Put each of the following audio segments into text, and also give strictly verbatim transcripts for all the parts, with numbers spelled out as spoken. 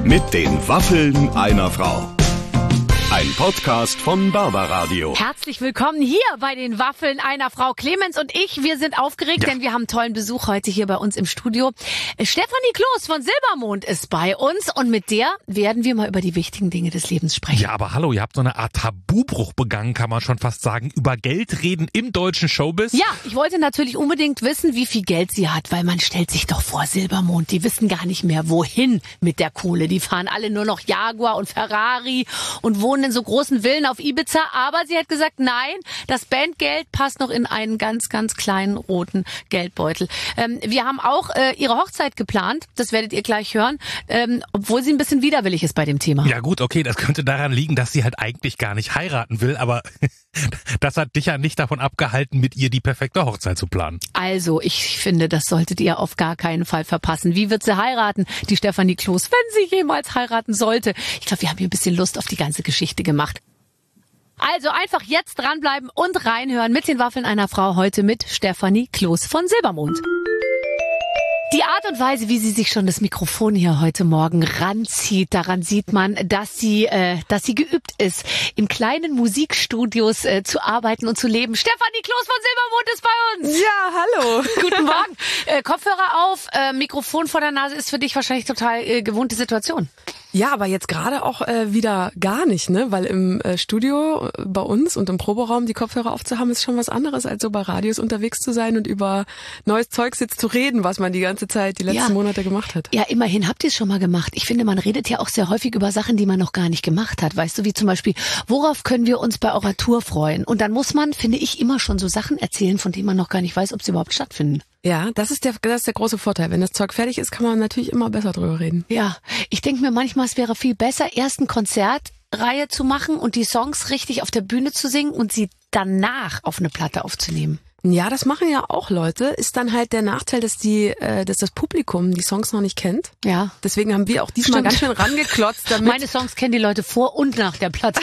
Mit den Waffeln einer Frau. Ein Podcast von Barbaradio. Herzlich willkommen hier bei den Waffeln einer Frau. Clemens und ich, wir sind aufgeregt, ja. denn wir haben tollen Besuch heute hier bei uns im Studio. Stefanie Kloß von Silbermond ist bei uns und mit der werden wir mal über die wichtigen Dinge des Lebens sprechen. Ja, aber hallo, ihr habt so eine Art Tabubruch begangen, kann man schon fast sagen, über Geld reden im deutschen Showbiz. Ja, ich wollte natürlich unbedingt wissen, wie viel Geld sie hat, weil man stellt sich doch vor, Silbermond, die wissen gar nicht mehr, wohin mit der Kohle. Die fahren alle nur noch Jaguar und Ferrari und wohnen in so großen Villen auf Ibiza, aber sie hat gesagt, nein, das Bandgeld passt noch in einen ganz, ganz kleinen roten Geldbeutel. Ähm, wir haben auch äh, ihre Hochzeit geplant, das werdet ihr gleich hören, ähm, obwohl sie ein bisschen widerwillig ist bei dem Thema. Ja gut, okay, das könnte daran liegen, dass sie halt eigentlich gar nicht heiraten will, aber das hat dich ja nicht davon abgehalten, mit ihr die perfekte Hochzeit zu planen. Also, ich finde, das solltet ihr auf gar keinen Fall verpassen. Wie wird sie heiraten, die Stefanie Kloß, wenn sie jemals heiraten sollte? Ich glaube, wir haben hier ein bisschen Lust auf die ganze Geschichte gemacht. Also einfach jetzt dranbleiben und reinhören mit den Waffeln einer Frau heute mit Stefanie Kloß von Silbermond. Die Art und Weise, wie sie sich schon das Mikrofon hier heute Morgen ranzieht, daran sieht man, dass sie, äh, dass sie geübt ist, in kleinen Musikstudios äh, zu arbeiten und zu leben. Stefanie Kloß von Silbermond ist bei uns. Ja, hallo. Guten Morgen. Äh, Kopfhörer auf, äh, Mikrofon vor der Nase ist für dich wahrscheinlich total äh, gewohnte Situation. Ja, aber jetzt gerade auch äh, wieder gar nicht, ne? Weil im äh, Studio äh, bei uns und im Proberaum die Kopfhörer aufzuhaben, ist schon was anderes, als so bei Radios unterwegs zu sein und über neues Zeugs jetzt zu reden, was man die ganze Zeit, die letzten ja. Monate gemacht hat. Ja, immerhin habt ihr es schon mal gemacht. Ich finde, man redet ja auch sehr häufig über Sachen, die man noch gar nicht gemacht hat. Weißt du, wie zum Beispiel, worauf können wir uns bei eurer Tour freuen? Und dann muss man, finde ich, immer schon so Sachen erzählen, von denen man noch gar nicht weiß, ob sie überhaupt stattfinden. Ja, das ist der, das ist der große Vorteil. Wenn das Zeug fertig ist, kann man natürlich immer besser drüber reden. Ja, ich denke mir manchmal, es wäre viel besser, erst ein Konzertreihe zu machen und die Songs richtig auf der Bühne zu singen und sie danach auf eine Platte aufzunehmen. Ja, das machen ja auch Leute. Ist dann halt der Nachteil, dass die, äh, dass das Publikum die Songs noch nicht kennt. Ja. Deswegen haben wir auch diesmal Stimmt. ganz schön rangeklotzt. Damit Meine Songs kennen die Leute vor und nach der Platte.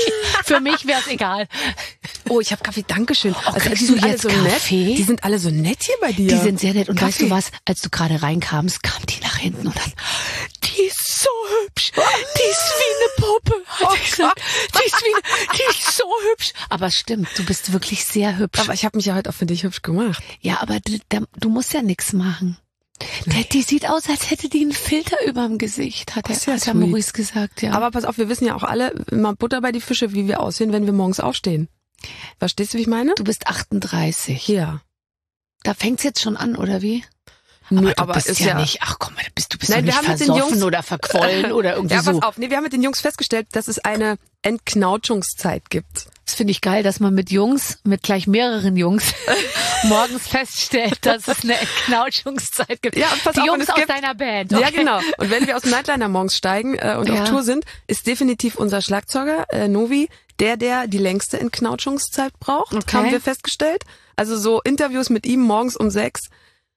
Für mich wäre es egal. Oh, ich habe Kaffee. Dankeschön. Oh, also, die sind alle so Kaffee? nett. Die sind alle so nett hier bei dir. Die sind sehr nett. Und Kaffee. Weißt du was? Als du gerade reinkamst, kam die nach hinten und dann, die ist so hübsch. Die ist wie eine Puppe. Hat sie gesagt. Die ist wie, die ist so hübsch. Aber es stimmt, du bist wirklich sehr hübsch. Aber ich habe mich ja heute auch für dich hübsch gemacht. Ja, aber du, du musst ja nichts machen. Nee. Die sieht aus, als hätte die einen Filter überm Gesicht, hat, das er, ja hat Maurice gesagt. Ja. Aber pass auf, wir wissen ja auch alle, immer Butter bei die Fische, wie wir aussehen, wenn wir morgens aufstehen. Verstehst du, wie ich meine? Du bist achtunddreißig. Ja. Da fängt's jetzt schon an, oder wie? Nee, aber du aber bist ist ja, ja nicht, ach komm mal, bist, du bist Nein, doch nicht wir haben versoffen mit den Jungs, oder verquollen oder irgendwie ja, so. Ja, pass auf, nee, wir haben mit den Jungs festgestellt, dass es eine Entknautschungszeit gibt. Das finde ich geil, dass man mit Jungs, mit gleich mehreren Jungs, morgens feststellt, dass es eine Entknautschungszeit gibt. Ja, und pass Die auf, Jungs und es aus gibt, deiner Band. Okay. Ja, genau. Und wenn wir aus dem Nightliner morgens steigen äh, und ja. auf Tour sind, ist definitiv unser Schlagzeuger, äh, Novi, der, der die längste Entknautschungszeit braucht, okay. haben wir festgestellt. Also so Interviews mit ihm morgens um sechs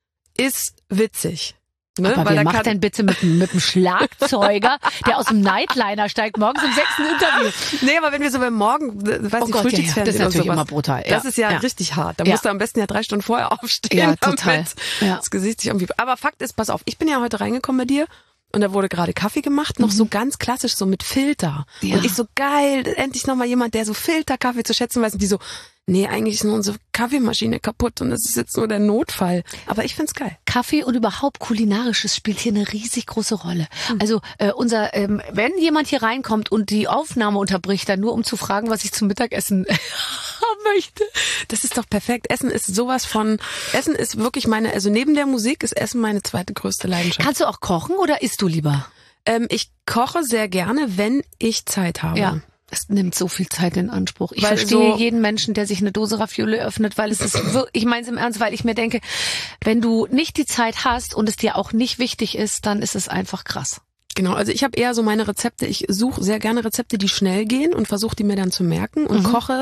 ist witzig. Ne? Aber Weil wer er macht kann denn bitte mit, mit einem Schlagzeuger, der aus dem Nightliner steigt, morgens um sechs ein Interview? Nee, aber wenn wir so beim Morgen, weiß oh ich, Gott, ja, ja. Das ist natürlich natürlich sowas, immer brutal. Das ja. ist ja, ja richtig hart. Da ja. musst du am besten ja drei Stunden vorher aufstehen. Ja, total. Ja. Das Gesicht sich irgendwie. Aber Fakt ist, pass auf, ich bin ja heute reingekommen bei dir. Und da wurde gerade Kaffee gemacht, noch mhm. so ganz klassisch, so mit Filter. Ja. Und ich so, geil, endlich nochmal jemand, der so Filterkaffee zu schätzen weiß. Und die so, nee, eigentlich ist nur unsere Kaffeemaschine kaputt und das ist jetzt nur der Notfall. Aber ich find's geil. Kaffee und überhaupt Kulinarisches spielt hier eine riesig große Rolle. Mhm. Also äh, unser, ähm, wenn jemand hier reinkommt und die Aufnahme unterbricht, dann nur um zu fragen, was ich zum Mittagessen haben möchte. Das ist doch perfekt. Essen ist sowas von, Essen ist wirklich meine, also neben der Musik ist Essen meine zweite größte Leidenschaft. Kannst du auch kochen oder isst du lieber? Ähm, ich koche sehr gerne, wenn ich Zeit habe. Ja. Es nimmt so viel Zeit in Anspruch. Ich weil verstehe so jeden Menschen, der sich eine Dose Ravioli öffnet, weil es ist, ich meine es im Ernst, weil ich mir denke, wenn du nicht die Zeit hast und es dir auch nicht wichtig ist, dann ist es einfach krass. Genau, also ich habe eher so meine Rezepte, ich suche sehr gerne Rezepte, die schnell gehen und versuche die mir dann zu merken und mhm. koche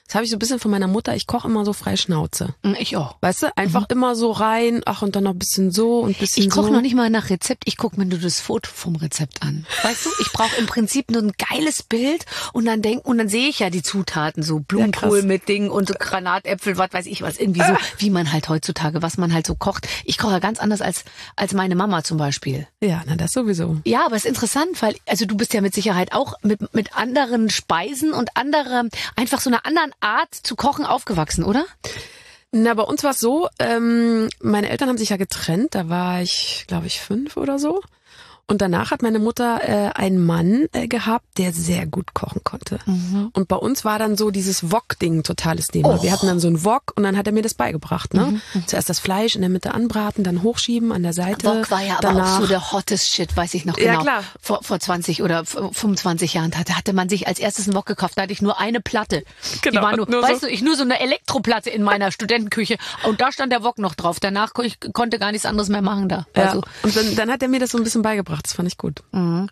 Das habe ich so ein bisschen von meiner Mutter. Ich koche immer so frei Schnauze. Ich auch. Weißt du, einfach mhm. immer so rein, ach und dann noch ein bisschen so und ein bisschen Ich koche so. noch nicht mal nach Rezept, ich gucke mir nur das Foto vom Rezept an. Weißt du, ich brauche im Prinzip nur ein geiles Bild und dann denk, und dann sehe ich ja die Zutaten, so Blumenkohl ja, mit Dingen und so Granatäpfel, was weiß ich was, irgendwie so, wie man halt heutzutage, was man halt so kocht. Ich koche ja ganz anders als als meine Mama zum Beispiel. Ja, na das sowieso. Ja, aber es ist interessant, weil, also du bist ja mit Sicherheit auch mit mit anderen Speisen und anderem, einfach so einer anderen Art zu kochen aufgewachsen, oder? Na, bei uns war es so, ähm, meine Eltern haben sich ja getrennt, da war ich, glaube ich, fünf oder so. Und danach hat meine Mutter äh, einen Mann äh, gehabt, der sehr gut kochen konnte. Mhm. Und bei uns war dann so dieses Wok-Ding ein totales Thema. Oh. Wir hatten dann so einen Wok und dann hat er mir das beigebracht. Ne? Mhm. Zuerst das Fleisch in der Mitte anbraten, dann hochschieben an der Seite. Wok war ja danach, aber auch so der hottest Shit, weiß ich noch genau. Ja, klar. Vor, vor zwanzig oder fünfundzwanzig Jahren hatte, hatte man sich als erstes einen Wok gekauft. Da hatte ich nur eine Platte. Genau. Die war nur, nur weißt so. du, ich nur so eine Elektroplatte in meiner Studentenküche. Und da stand der Wok noch drauf. Danach ich konnte gar nichts anderes mehr machen da. Ja. Also. Und dann, dann hat er mir das so ein bisschen beigebracht. Das fand ich gut. Mhm.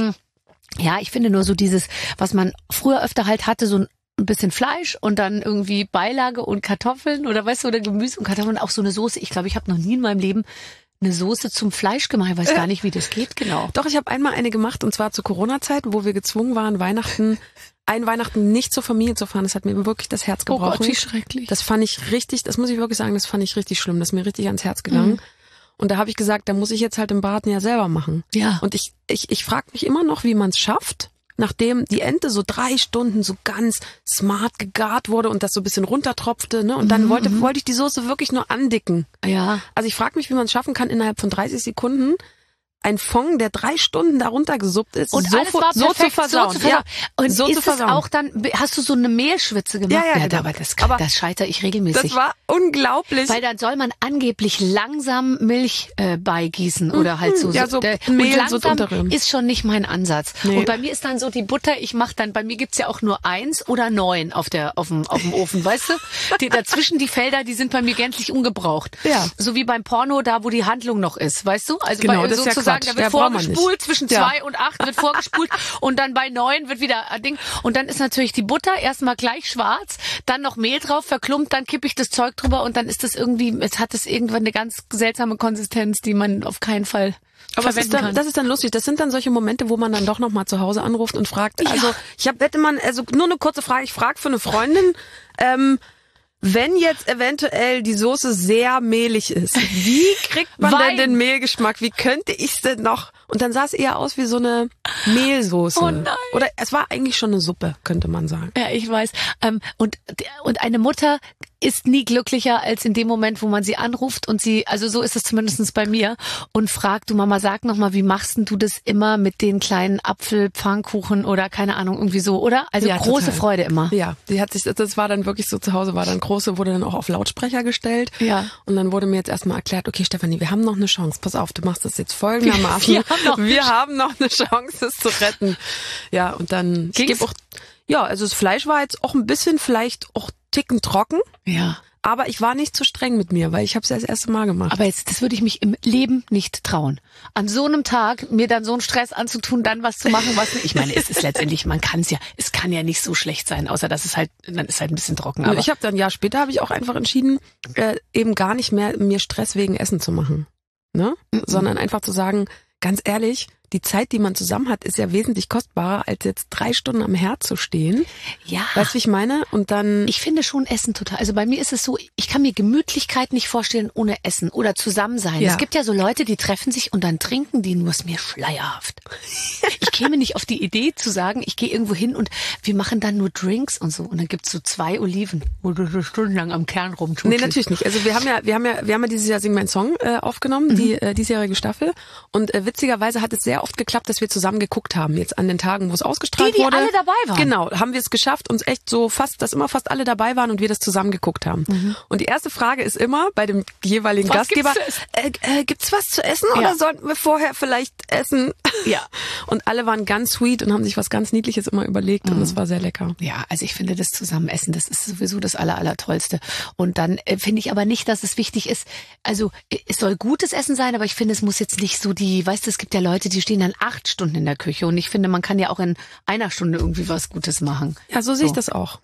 Ja, ich finde nur so dieses, was man früher öfter halt hatte, so ein bisschen Fleisch und dann irgendwie Beilage und Kartoffeln oder weißt du, oder Gemüse und Kartoffeln, auch so eine Soße. Ich glaube, ich habe noch nie in meinem Leben eine Soße zum Fleisch gemacht. Ich weiß gar nicht, wie das geht, genau. Doch, ich habe einmal eine gemacht und zwar zur Corona-Zeit, wo wir gezwungen waren, Weihnachten, ein Weihnachten nicht zur Familie zu fahren. Das hat mir wirklich das Herz gebrochen. Oh Gott, wie schrecklich. Das fand ich richtig, das muss ich wirklich sagen, das fand ich richtig schlimm. Das ist mir richtig ans Herz gegangen. Mhm. Und da habe ich gesagt, da muss ich jetzt halt den Braten ja selber machen. Ja. Und ich ich ich frage mich immer noch, wie man es schafft, nachdem die Ente so drei Stunden so ganz smart gegart wurde und das so ein bisschen runtertropfte, ne? Und dann mhm, wollte wollte ich die Soße wirklich nur andicken. Ja. Also ich frage mich, wie man es schaffen kann, innerhalb von dreißig Sekunden ein Fond, der drei Stunden darunter gesuppt ist, und so, alles war so perfekt, zu versauen. So zu versauen. Ja, Und so ist zu versauen. es auch dann, hast du so eine Mehlschwitze gemacht? Ja, ja, genau. Aber das, kann, aber das scheitere ich regelmäßig. Das war unglaublich. Weil dann soll man angeblich langsam Milch äh, beigießen oder halt so. Ja, so der, Mehl und langsam so unterrühren. ist schon nicht mein Ansatz. Nee. Und bei mir ist dann so die Butter, ich mache dann, bei mir gibt's ja auch nur eins oder neun auf der auf dem, auf dem Ofen, weißt du? Die, dazwischen die Felder, die sind bei mir gänzlich ungebraucht. Ja. So wie beim Porno, da wo die Handlung noch ist, weißt du? Also Genau, bei, das ist ja sozusagen, Quatsch. da wird Der braucht man vorgespult, nicht. zwischen Ja. zwei und acht wird vorgespult und dann bei neun wird wieder ein Ding. Und dann ist natürlich die Butter erstmal gleich schwarz, dann noch Mehl drauf, verklumpt, dann kippe ich das Zeug drüber und dann ist das irgendwie, es hat es irgendwann eine ganz seltsame Konsistenz, die man auf keinen Fall Aber das ist, dann, kann. das ist dann lustig. Das sind dann solche Momente, wo man dann doch noch mal zu Hause anruft und fragt. Ja. Also ich habe, hätte man, also nur eine kurze Frage. Ich frage für eine Freundin. Ähm, Wenn jetzt eventuell die Soße sehr mehlig ist, wie kriegt man Wein. denn den Mehlgeschmack? Wie könnte ich es denn noch? Und dann sah es eher aus wie so eine Mehlsoße. Oh nein. Oder es war eigentlich schon eine Suppe, könnte man sagen. Ja, ich weiß. Ähm, und, und eine Mutter ist nie glücklicher als in dem Moment, wo man sie anruft und sie, also so ist es zumindestens bei mir, und fragt, du Mama, sag noch mal, wie machst denn du das immer mit den kleinen Apfelpfannkuchen oder keine Ahnung, irgendwie so, oder? Also Ja, große total. Freude immer. Ja, die hat sich, das war dann wirklich so zu Hause, war dann große, wurde dann auch auf Lautsprecher gestellt. Ja. Und dann wurde mir jetzt erstmal erklärt, okay, Stefanie, wir haben noch eine Chance. Pass auf, du machst das jetzt folgendermaßen. Wir haben noch eine wir haben noch eine Chance, es zu retten. Ja, und dann, ich Ging's? gebe auch, ja, also das Fleisch war jetzt auch ein bisschen vielleicht auch ticken trocken. Ja. Aber ich war nicht zu streng mit mir, weil ich habe es ja das erste Mal gemacht. Aber jetzt, das würde ich mich im Leben nicht trauen. An so einem Tag mir dann so einen Stress anzutun, dann was zu machen, was nicht. Ich meine, es ist letztendlich, man kann es ja, es kann ja nicht so schlecht sein, außer dass es halt, dann ist halt ein bisschen trocken. Aber ich habe dann ein Jahr später habe ich auch einfach entschieden, äh, eben gar nicht mehr mir Stress wegen Essen zu machen, ne? Mhm. Sondern einfach zu sagen, ganz ehrlich, die Zeit, die man zusammen hat, ist ja wesentlich kostbarer, als jetzt drei Stunden am Herd zu stehen. ja. Weißt du, wie ich meine? Und dann, Ich finde schon Essen total. Also bei mir ist es so, ich kann mir Gemütlichkeit nicht vorstellen ohne Essen oder zusammen sein. Ja. Es gibt ja so Leute, die treffen sich und dann trinken die, nur ist mir schleierhaft. Ich käme nicht auf die Idee zu sagen, ich gehe irgendwo hin und wir machen dann nur Drinks und so. Und dann gibt's so zwei Oliven, wo du so stundenlang am Kern rumtust. nee, natürlich nicht. Also wir haben ja, wir haben ja, wir haben ja dieses Jahr Sing mein Song äh, aufgenommen, mhm. die äh, diesjährige Staffel. Und äh, witzigerweise hat es sehr oft geklappt, dass wir zusammen geguckt haben, jetzt an den Tagen, wo es ausgestrahlt Die, die wurde. alle dabei waren. Genau, haben wir es geschafft, uns echt so fast, dass immer fast alle dabei waren und wir das zusammen geguckt haben. Mhm. Und die erste Frage ist immer bei dem jeweiligen Was Gastgeber, gibt's zu essen? äh, äh, gibt's was zu essen Ja. oder sollten wir vorher vielleicht essen? Ja. Und alle waren ganz sweet und haben sich was ganz Niedliches immer überlegt und es war sehr lecker. Ja, also ich finde das Zusammenessen, das ist sowieso das aller, aller Tollste. Und dann äh, finde ich aber nicht, dass es wichtig ist, also äh, es soll gutes Essen sein, aber ich finde, es muss jetzt nicht so die, weißt du, es gibt ja Leute, die stehen dann acht Stunden in der Küche und ich finde, man kann ja auch in einer Stunde irgendwie was Gutes machen. Ja, so sehe ich So. das auch. Ja.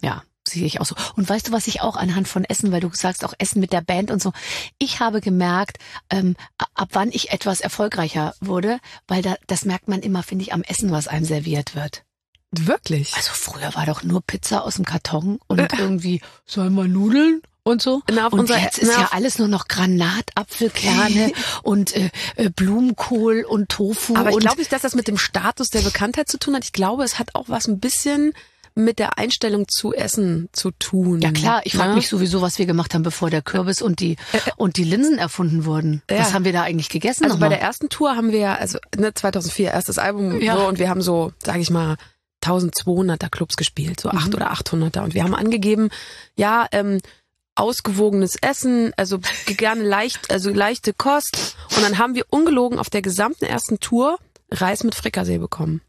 sehe ich auch so. Und weißt du, was ich auch anhand von Essen, weil du sagst auch Essen mit der Band und so, ich habe gemerkt, ähm, ab wann ich etwas erfolgreicher wurde, weil da, das merkt man immer, finde ich, am Essen, was einem serviert wird. Wirklich? Also früher war doch nur Pizza aus dem Karton und äh. irgendwie, sollen wir Nudeln? Und so. Na, und unser, jetzt ist na, ja alles nur noch Granat, Apfelkerne und äh, äh, Blumenkohl und Tofu. Aber ich und glaube nicht, dass das mit dem Status der Bekanntheit zu tun hat. Ich glaube, es hat auch was ein bisschen mit der Einstellung zu Essen zu tun. Ja klar, ich frage ja? mich sowieso, was wir gemacht haben, bevor der Kürbis und die und die Linsen erfunden wurden. Ja. Was haben wir da eigentlich gegessen? Also nochmal? bei der ersten Tour haben wir ja, also ne, zweitausendvier, erstes Album, Ja. so, und wir haben so, sage ich mal, zwölfhunderter Clubs gespielt, so acht Mhm. oder achthunderter. Und wir haben angegeben, ja, ähm, ausgewogenes Essen, also gerne leicht, also leichte Kost. Und dann haben wir ungelogen auf der gesamten ersten Tour Reis mit Frikassee bekommen.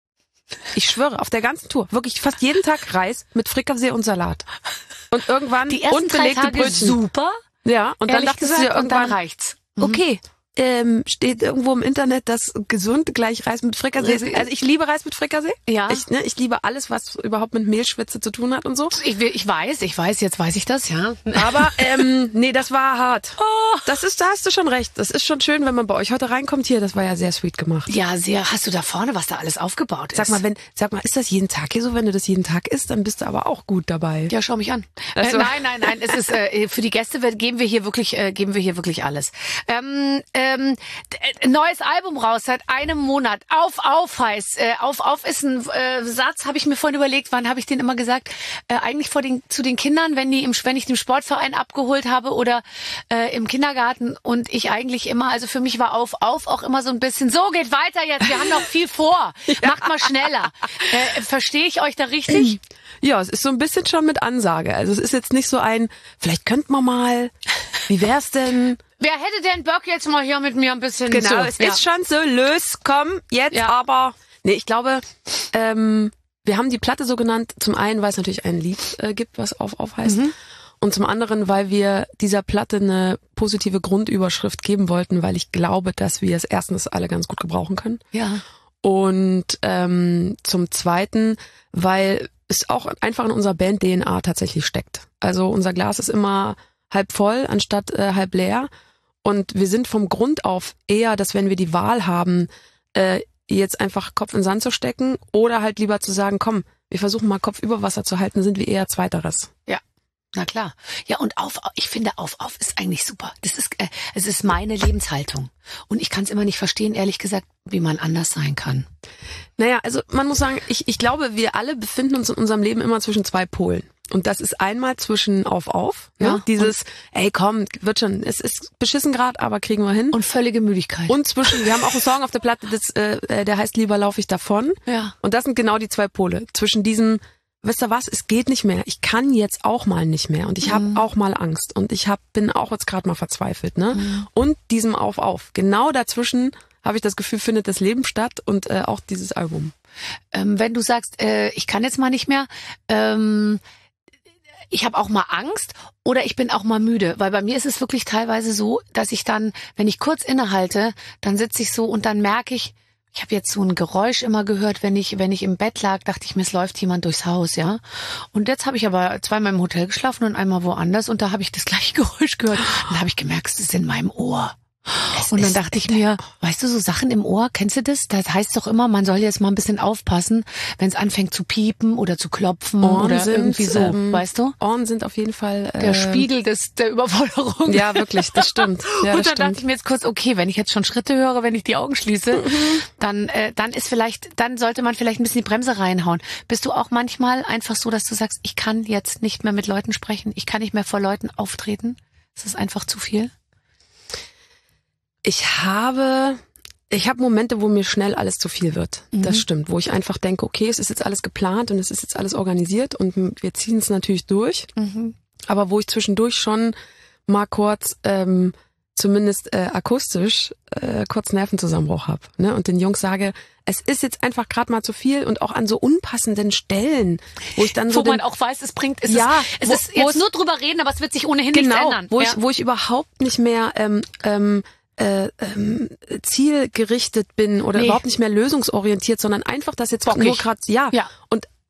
Ich schwöre, auf der ganzen Tour. Wirklich fast jeden Tag Reis mit Frikassee und Salat. Und irgendwann die ersten drei unbelegte Tage Brötchen. super. Ja, und dann Ehrlich dachtest gesagt, du dir und dann irgendwann, reicht's. Mhm. okay, ähm, steht irgendwo im Internet, dass gesund gleich Reis mit Frikassee ist. Also ich liebe Reis mit Frikassee. Ja. Ich, ne, ich liebe alles, was überhaupt mit Mehlschwitze zu tun hat und so. Ich, will- ich weiß, ich weiß, jetzt weiß ich das, ja. Aber ähm, nee, das war hart. Das ist, da hast du schon recht. Das ist schon schön, wenn man bei euch heute reinkommt. Hier, das war ja sehr sweet gemacht. Ja, sehr. Hast du da vorne, was da alles aufgebaut ist? Sag mal, wenn, sag mal, ist das jeden Tag hier so? Wenn du das jeden Tag isst, dann bist du aber auch gut dabei. Ja, schau mich an. Also- Äh, nein, nein, nein. Es ist äh, für die Gäste wird, geben wir hier wirklich, äh, geben wir hier wirklich alles. Ähm, ähm, d- äh, neues Album raus seit einem Monat. Auf, auf heißt. Äh, auf, auf ist ein äh, Satz. Habe ich mir vorhin überlegt. Wann habe ich den immer gesagt? Äh, eigentlich vor den zu den Kindern, wenn die im, wenn ich den Sportverein abgeholt habe oder äh, im Kindergarten und ich eigentlich immer. Also für mich war auf, auf auch immer so ein bisschen. So geht weiter jetzt. Wir haben noch viel vor. Macht mal schneller. Äh, Verstehe ich euch da richtig? Ja, es ist so ein bisschen schon mit Ansage. Also es ist jetzt nicht so ein, vielleicht könnten wir mal, wie wär's denn? Wer hätte denn Bock jetzt mal hier mit mir ein bisschen Genau, so, es ja. ist schon so, los, komm, jetzt Ja. aber. Nee, ich glaube, ähm, wir haben die Platte so genannt, zum einen, weil es natürlich ein Lied äh, gibt, was auf auf heißt. Mhm. Und zum anderen, weil wir dieser Platte eine positive Grundüberschrift geben wollten, weil ich glaube, dass wir es erstens alle ganz gut gebrauchen können. Ja. Und ähm, zum Zweiten, weil es auch einfach in unserer Band-D N A tatsächlich steckt. Also unser Glas ist immer halb voll anstatt äh, halb leer. Und wir sind vom Grund auf eher, dass wenn wir die Wahl haben, äh, jetzt einfach Kopf in den Sand zu stecken oder halt lieber zu sagen, komm, wir versuchen mal Kopf über Wasser zu halten, sind wir eher Zweiteres. Ja. Na klar. Ja, und auf, ich finde auf, auf ist eigentlich super. Das ist, äh, es ist meine Lebenshaltung. Und ich kann es immer nicht verstehen, ehrlich gesagt, wie man anders sein kann. Naja, also man muss sagen, ich, ich glaube, wir alle befinden uns in unserem Leben immer zwischen zwei Polen. Und das ist einmal zwischen auf, auf, Ja, ne? Dieses, ey komm, wird schon, es ist beschissen grad, aber kriegen wir hin. Und völlige Müdigkeit. Und zwischen, wir haben auch einen Song auf der Platte, das, äh, der heißt Lieber laufe ich davon. ja. Und das sind genau die zwei Pole. Zwischen diesem, wisst ihr was, es geht nicht mehr. Ich kann jetzt auch mal nicht mehr. Und ich habe Mhm. auch mal Angst. Und ich hab, bin auch jetzt gerade mal verzweifelt. Ne? Mhm. Und diesem auf, auf. Genau dazwischen habe ich das Gefühl, findet das Leben statt und äh, auch dieses Album. Ähm, wenn du sagst, äh, ich kann jetzt mal nicht mehr, ähm, ich habe auch mal Angst oder ich bin auch mal müde, weil bei mir ist es wirklich teilweise so, dass ich dann, wenn ich kurz innehalte, dann sitze ich so und dann merke ich, ich habe jetzt so ein Geräusch immer gehört, wenn ich wenn ich im Bett lag, dachte ich mir, es läuft jemand durchs Haus, ja. Und jetzt habe ich aber zweimal im Hotel geschlafen und einmal woanders und da habe ich das gleiche Geräusch gehört und da habe ich gemerkt, es ist in meinem Ohr. Es Und dann ist dachte ich mir, weißt du, so Sachen im Ohr, kennst du das? Das heißt doch immer, man soll jetzt mal ein bisschen aufpassen, wenn es anfängt zu piepen oder zu klopfen Ohren oder sind, irgendwie so, ähm, weißt du? Ohren sind auf jeden Fall äh, Der Spiegel des, der Überforderung. Ja, wirklich, das stimmt. Ja, und das dann dachte stimmt. ich mir jetzt kurz, okay, wenn ich jetzt schon Schritte höre, wenn ich die Augen schließe, Mhm. dann, äh, dann ist vielleicht, dann sollte man vielleicht ein bisschen die Bremse reinhauen. Bist du auch manchmal einfach so, dass du sagst, ich kann jetzt nicht mehr mit Leuten sprechen, ich kann nicht mehr vor Leuten auftreten? Ist das einfach zu viel? Ich habe, ich habe Momente, wo mir schnell alles zu viel wird. Mhm. Das stimmt, wo ich einfach denke, okay, es ist jetzt alles geplant und es ist jetzt alles organisiert und wir ziehen es natürlich durch. Mhm. Aber wo ich zwischendurch schon mal kurz, ähm, zumindest äh, akustisch, äh, kurz Nervenzusammenbruch habe, ne? Und den Jungs sage, es ist jetzt einfach gerade mal zu viel und auch an so unpassenden Stellen, wo ich dann so Wo man den, auch weiß, es bringt, es Ja, ist, es wo- ist wo jetzt es- nur drüber reden, aber es wird sich ohnehin nichts genau, ändern. wo ja. ich, wo ich überhaupt nicht mehr ähm, ähm, äh, ähm, zielgerichtet bin oder Nee. überhaupt nicht mehr lösungsorientiert, sondern einfach das jetzt Bockig. nur gerade, ja. Ja. Und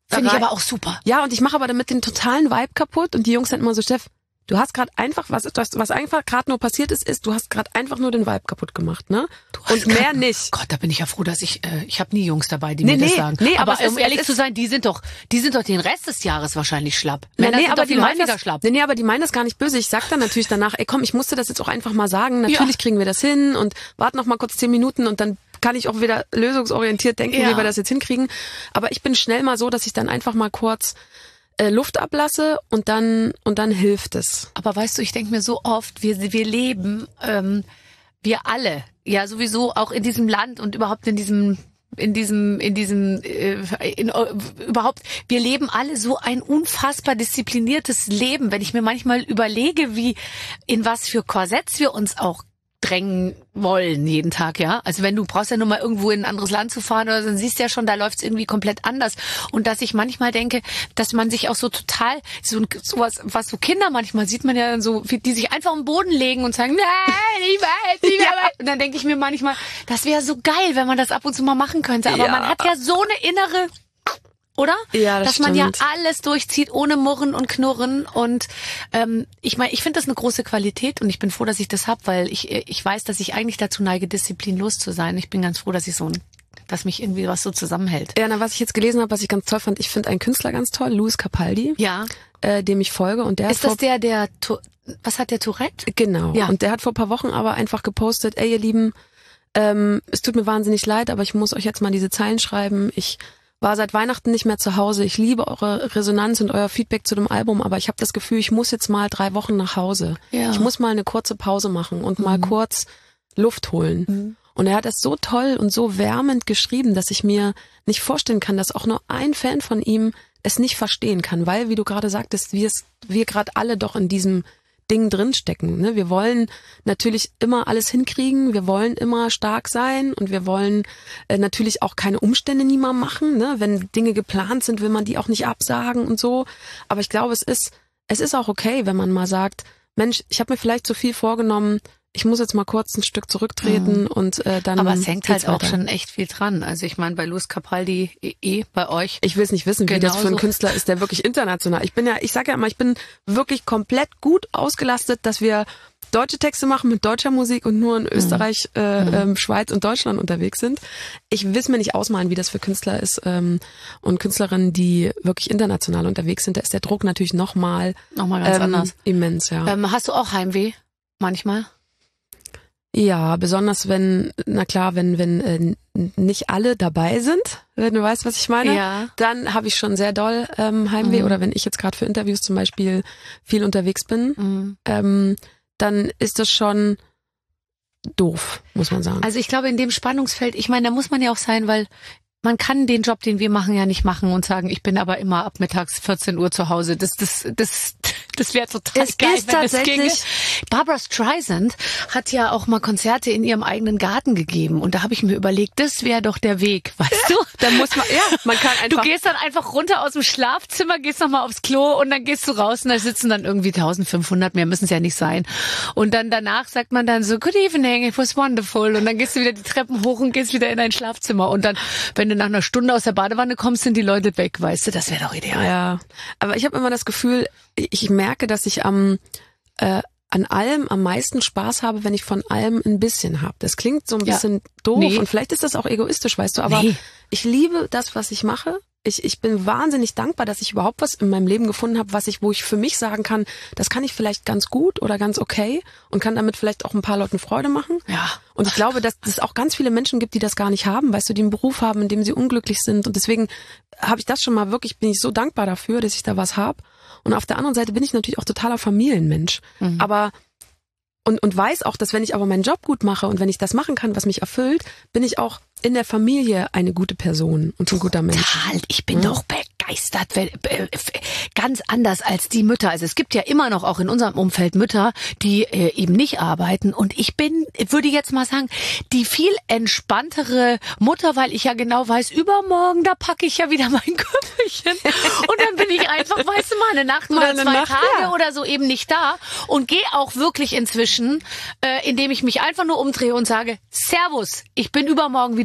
Finde ich aber auch super. Ja, und ich mache aber damit den totalen Vibe kaputt und die Jungs sind immer so, Steff, du hast gerade einfach, was, was, was einfach gerade nur passiert ist, ist, du hast gerade einfach nur den Vibe kaputt gemacht, ne? Und mehr grad, nicht. Gott, da bin ich ja froh, dass ich, äh, ich habe nie Jungs dabei, die nee, mir nee, das sagen. Nee, aber, aber um ist, ehrlich zu sein, die sind doch, die sind doch den Rest des Jahres wahrscheinlich schlapp. Männer nee, nee, sind aber doch viel die meinen häufiger das, schlapp. Nee, nee, aber die meinen das gar nicht böse. Ich sag dann natürlich danach, ey komm, ich musste das jetzt auch einfach mal sagen. Natürlich ja. kriegen wir das hin und warten noch mal kurz zehn Minuten und dann kann ich auch wieder lösungsorientiert denken, ja. wie wir das jetzt hinkriegen. Aber ich bin schnell mal so, dass ich dann einfach mal kurz äh, Luft ablasse und dann und dann hilft es. Aber weißt du, ich denke mir so oft, wir wir leben, ähm, wir alle, ja sowieso auch in diesem Land und überhaupt in diesem in diesem in diesem äh, in, äh, überhaupt wir leben alle so ein unfassbar diszipliniertes Leben, wenn ich mir manchmal überlege, wie in was für Korsetts wir uns auch drängen wollen jeden Tag, ja. Also wenn du brauchst ja nur mal irgendwo in ein anderes Land zu fahren oder so, dann siehst du ja schon, da läuft's irgendwie komplett anders. Und dass ich manchmal denke, dass man sich auch so total, so sowas, was so Kinder manchmal sieht man ja dann so, die sich einfach am Boden legen und sagen, nein, ich weiß nicht mehr. Ja. Und dann denke ich mir manchmal, das wäre so geil, wenn man das ab und zu mal machen könnte. Aber ja. man hat ja so eine innere, oder? Ja, das Dass stimmt. man ja alles durchzieht, ohne Murren und Knurren. Und ähm, ich meine, ich finde das eine große Qualität und ich bin froh, dass ich das hab, weil ich ich weiß, dass ich eigentlich dazu neige, disziplinlos zu sein. Ich bin ganz froh, dass ich so ein, dass mich irgendwie was so zusammenhält. Ja, na, was ich jetzt gelesen habe, was ich ganz toll fand, ich finde einen Künstler ganz toll, Louis Capaldi, ja, äh, dem ich folge. Und der ist das der, der, was hat der, Tourette? Genau. Ja. Und der hat vor ein paar Wochen aber einfach gepostet, ey ihr Lieben, ähm, es tut mir wahnsinnig leid, aber ich muss euch jetzt mal diese Zeilen schreiben. Ich war seit Weihnachten nicht mehr zu Hause. Ich liebe eure Resonanz und euer Feedback zu dem Album, aber ich habe das Gefühl, ich muss jetzt mal drei Wochen nach Hause. Ja. Ich muss mal eine kurze Pause machen und mhm. mal kurz Luft holen. Mhm. Und er hat das so toll und so wärmend geschrieben, dass ich mir nicht vorstellen kann, dass auch nur ein Fan von ihm es nicht verstehen kann, weil, wie du gerade sagtest, wir es, wir gerade alle doch in diesem Ding drinstecken. Ne? Wir wollen natürlich immer alles hinkriegen, wir wollen immer stark sein und wir wollen äh, natürlich auch keine Umstände niemand machen. Ne? Wenn Dinge geplant sind, will man die auch nicht absagen und so. Aber ich glaube, es ist es ist auch okay, wenn man mal sagt, Mensch, ich habe mir vielleicht zu viel vorgenommen, ich muss jetzt mal kurz ein Stück zurücktreten mhm. und äh, dann. Aber es hängt halt auch schon echt viel dran. Also ich meine, bei Louis Capaldi eh, eh bei euch. Ich will es nicht wissen, wie das für einen Künstler ist, der wirklich international. Ich bin ja, ich sage ja immer, ich bin wirklich komplett gut ausgelastet, dass wir deutsche Texte machen mit deutscher Musik und nur in Österreich, mhm. äh, ähm, Schweiz und Deutschland unterwegs sind. Ich will es mir nicht ausmalen, wie das für Künstler ist ähm, und Künstlerinnen, die wirklich international unterwegs sind. Da ist der Druck natürlich nochmal noch mal ganz ähm, anders. Immens, ja. Ähm, hast du auch Heimweh manchmal? Ja, besonders wenn, na klar, wenn wenn äh, nicht alle dabei sind, wenn du weißt, was ich meine, ja. dann habe ich schon sehr doll ähm, Heimweh. Mhm. Oder wenn ich jetzt gerade für Interviews zum Beispiel viel unterwegs bin, mhm. ähm, dann ist das schon doof, muss man sagen. Also ich glaube, in dem Spannungsfeld, ich meine, da muss man ja auch sein, weil man kann den Job, den wir machen, ja nicht machen und sagen, ich bin aber immer ab mittags vierzehn Uhr zu Hause. Das, das, das, das wäre total es geil, ist wenn das tatsächlich ginge. Barbra Streisand hat ja auch mal Konzerte in ihrem eigenen Garten gegeben und da habe ich mir überlegt, das wäre doch der Weg, weißt du? Da muss man, ja, man kann einfach. Du gehst dann einfach runter aus dem Schlafzimmer, gehst nochmal aufs Klo und dann gehst du raus und da sitzen dann irgendwie eintausendfünfhundert, mehr müssen es ja nicht sein. Und dann danach sagt man dann so, good evening, it was wonderful. Und dann gehst du wieder die Treppen hoch und gehst wieder in dein Schlafzimmer und dann, wenn du nach einer Stunde aus der Badewanne kommst, sind die Leute weg, weißt du, das wäre doch ideal. Ja, aber ich habe immer das Gefühl, ich merke, dass ich am äh, an allem am meisten Spaß habe, wenn ich von allem ein bisschen habe. Das klingt so ein bisschen ja. doof nee. und vielleicht ist das auch egoistisch, weißt du, aber nee. ich liebe das, was ich mache. Ich, ich bin wahnsinnig dankbar, dass ich überhaupt was in meinem Leben gefunden habe, was ich, wo ich für mich sagen kann, das kann ich vielleicht ganz gut oder ganz okay und kann damit vielleicht auch ein paar Leuten Freude machen. Ja. Und ich glaube, dass es auch ganz viele Menschen gibt, die das gar nicht haben, weißt du, die einen Beruf haben, in dem sie unglücklich sind. Und deswegen habe ich das schon mal wirklich, bin ich so dankbar dafür, dass ich da was habe. Und auf der anderen Seite bin ich natürlich auch totaler Familienmensch. Mhm. Aber und, und weiß auch, dass wenn ich aber meinen Job gut mache und wenn ich das machen kann, was mich erfüllt, bin ich auch in der Familie eine gute Person und ein guter Mensch. Total. Ich bin ja. doch begeistert. Ganz anders als die Mütter. Also es gibt ja immer noch auch in unserem Umfeld Mütter, die äh, eben nicht arbeiten. Und ich bin, würde jetzt mal sagen, die viel entspanntere Mutter, weil ich ja genau weiß, übermorgen, da packe ich ja wieder mein Köfferchen. Und dann bin ich einfach, weißt du, mal eine Nacht oder eine zwei Nacht, Tage ja. oder so eben nicht da. Und gehe auch wirklich inzwischen, äh, indem ich mich einfach nur umdrehe und sage, Servus, ich bin übermorgen wieder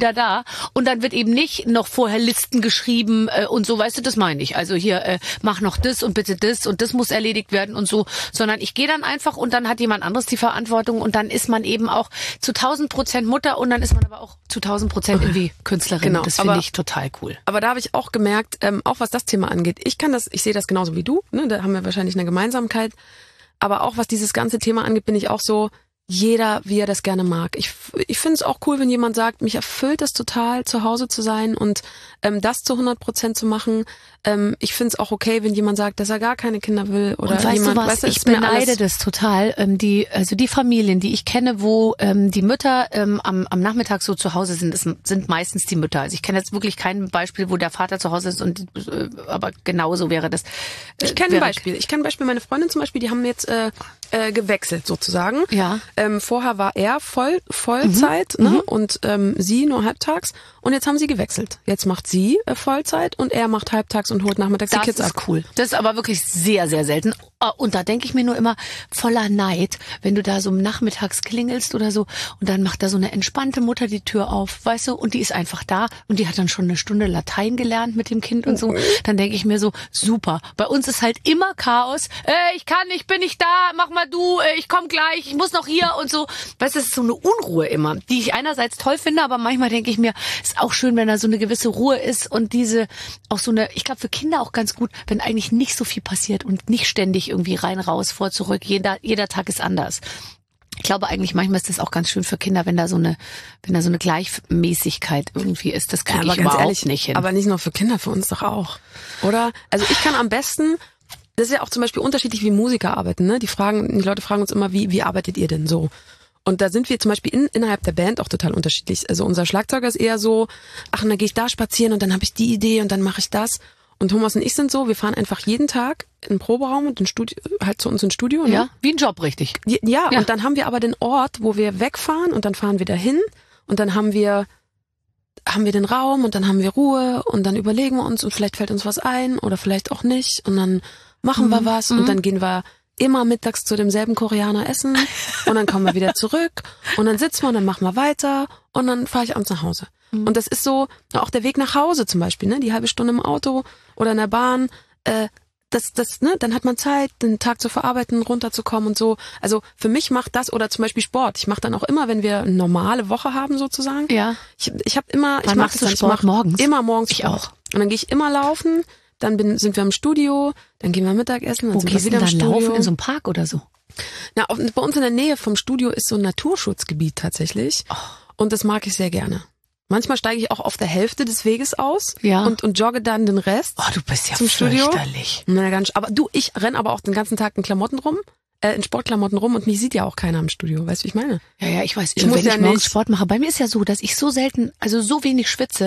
wieder da. Und dann wird eben nicht noch vorher Listen geschrieben äh, und so, weißt du, das meine ich. Also hier, äh, mach noch das und bitte das und das muss erledigt werden und so. Sondern ich gehe dann einfach und dann hat jemand anderes die Verantwortung und dann ist man eben auch zu tausend Prozent Mutter und dann ist man aber auch zu tausend Prozent irgendwie Künstlerin. Genau, das finde aber- ich total cool. Aber da habe ich auch gemerkt, ähm, auch was das Thema angeht, ich kann das, ich sehe das genauso wie du, ne? Da haben wir wahrscheinlich eine Gemeinsamkeit. Aber auch was dieses ganze Thema angeht, bin ich auch so, jeder, wie er das gerne mag. Ich, ich finde es auch cool, wenn jemand sagt, mich erfüllt es total, zu Hause zu sein und ähm, das zu hundert Prozent zu machen. Ähm, ich finde es auch okay, wenn jemand sagt, dass er gar keine Kinder will oder und weißt jemand, du was, weißt du, ich ist mir beneide alles- das total. Ähm, die, also die Familien, die ich kenne, wo ähm, die Mütter ähm, am, am Nachmittag so zu Hause sind, das sind meistens die Mütter. Also ich kenne jetzt wirklich kein Beispiel, wo der Vater zu Hause ist und äh, aber genauso wäre das. Äh, Ich kenne ein wäre- Beispiel. Ich kenne ein Beispiel, meine Freundin zum Beispiel, die haben jetzt äh, äh, gewechselt sozusagen. Ja. Ähm, vorher war er voll Vollzeit Mhm. ne? und ähm, sie nur halbtags. Und jetzt haben sie gewechselt. Jetzt macht sie äh, Vollzeit und er macht halbtags und holt nachmittags die Das Kids ab. ist cool. Das ist aber wirklich sehr, sehr selten. Oh, und da denke ich mir nur immer voller Neid, wenn du da so nachmittags klingelst oder so und dann macht da so eine entspannte Mutter die Tür auf, weißt du, und die ist einfach da und die hat dann schon eine Stunde Latein gelernt mit dem Kind und so. Dann denke ich mir so, super. Bei uns ist halt immer Chaos. Äh, ich kann, ich bin nicht da, mach mal du, äh, ich komm gleich, ich muss noch hier und so. Weißt du, das ist so eine Unruhe immer, die ich einerseits toll finde, aber manchmal denke ich mir, ist auch schön, wenn da so eine gewisse Ruhe ist und diese, auch so eine, ich glaube für Kinder auch ganz gut, wenn eigentlich nicht so viel passiert und nicht ständig irgendwie rein, raus, vor, zurück. Jeder, jeder Tag ist anders. Ich glaube eigentlich, manchmal ist das auch ganz schön für Kinder, wenn da so eine, wenn da so eine Gleichmäßigkeit irgendwie ist. Das kriege Ja, ich aber ganz überhaupt ehrlich, nicht hin. aber nicht nur für Kinder, für uns doch auch. Oder? Also ich kann am besten, das ist ja auch zum Beispiel unterschiedlich, wie Musiker arbeiten, ne? Die fragen, die Leute fragen uns immer, wie, wie arbeitet ihr denn so? Und da sind wir zum Beispiel in, innerhalb der Band auch total unterschiedlich. Also unser Schlagzeuger ist eher so, ach, und dann gehe ich da spazieren und dann habe ich die Idee und dann mache ich das. Und Thomas und ich sind so, wir fahren einfach jeden Tag in den Proberaum und in Studio, halt zu uns ins Studio. Ne? ja, wie ein Job, richtig. Ja, ja, Ja. und dann haben wir aber den Ort, wo wir wegfahren und dann fahren wir dahin und dann haben wir haben wir den Raum und dann haben wir Ruhe und dann überlegen wir uns und vielleicht fällt uns was ein oder vielleicht auch nicht und dann machen wir was und dann gehen wir immer mittags zu demselben Koreaner essen und dann kommen wir wieder zurück und dann sitzen wir und dann machen wir weiter und dann fahre ich abends nach Hause. Und das ist so, auch der Weg nach Hause zum Beispiel, ne, die halbe Stunde im Auto oder in der Bahn, äh, das, das, ne, dann hat man Zeit, den Tag zu verarbeiten, runterzukommen und so. Also für mich macht das oder zum Beispiel Sport. Ich mache dann auch immer, wenn wir eine normale Woche haben sozusagen. Ja. Ich, ich habe immer, ich Wann mach machst das du dann, ich Sport? mach Morgens? Immer morgens. Ich Sport. auch. Und dann gehe ich immer laufen, dann bin, sind wir im Studio, dann gehen wir Mittagessen, dann Wo sind wir gehst du wieder denn im dann Studio. laufen? In so einem Park oder so? Na, auf, bei uns in der Nähe vom Studio ist so ein Naturschutzgebiet tatsächlich. Oh. Und das mag ich sehr gerne. Manchmal steige ich auch auf der Hälfte des Weges aus Ja. und, und jogge dann den Rest. Oh, du bist ja Zum Studio? fürchterlich. Na, ganz, aber du, ich renn aber auch den ganzen Tag in Klamotten rum, äh, in Sportklamotten rum und mich sieht ja auch keiner im Studio. Weißt du, wie ich meine? Ja, ja, ich weiß. Ich Und muss wenn ja ich morgens nicht- Sport mache, bei mir ist ja so, dass ich so selten, also so wenig schwitze,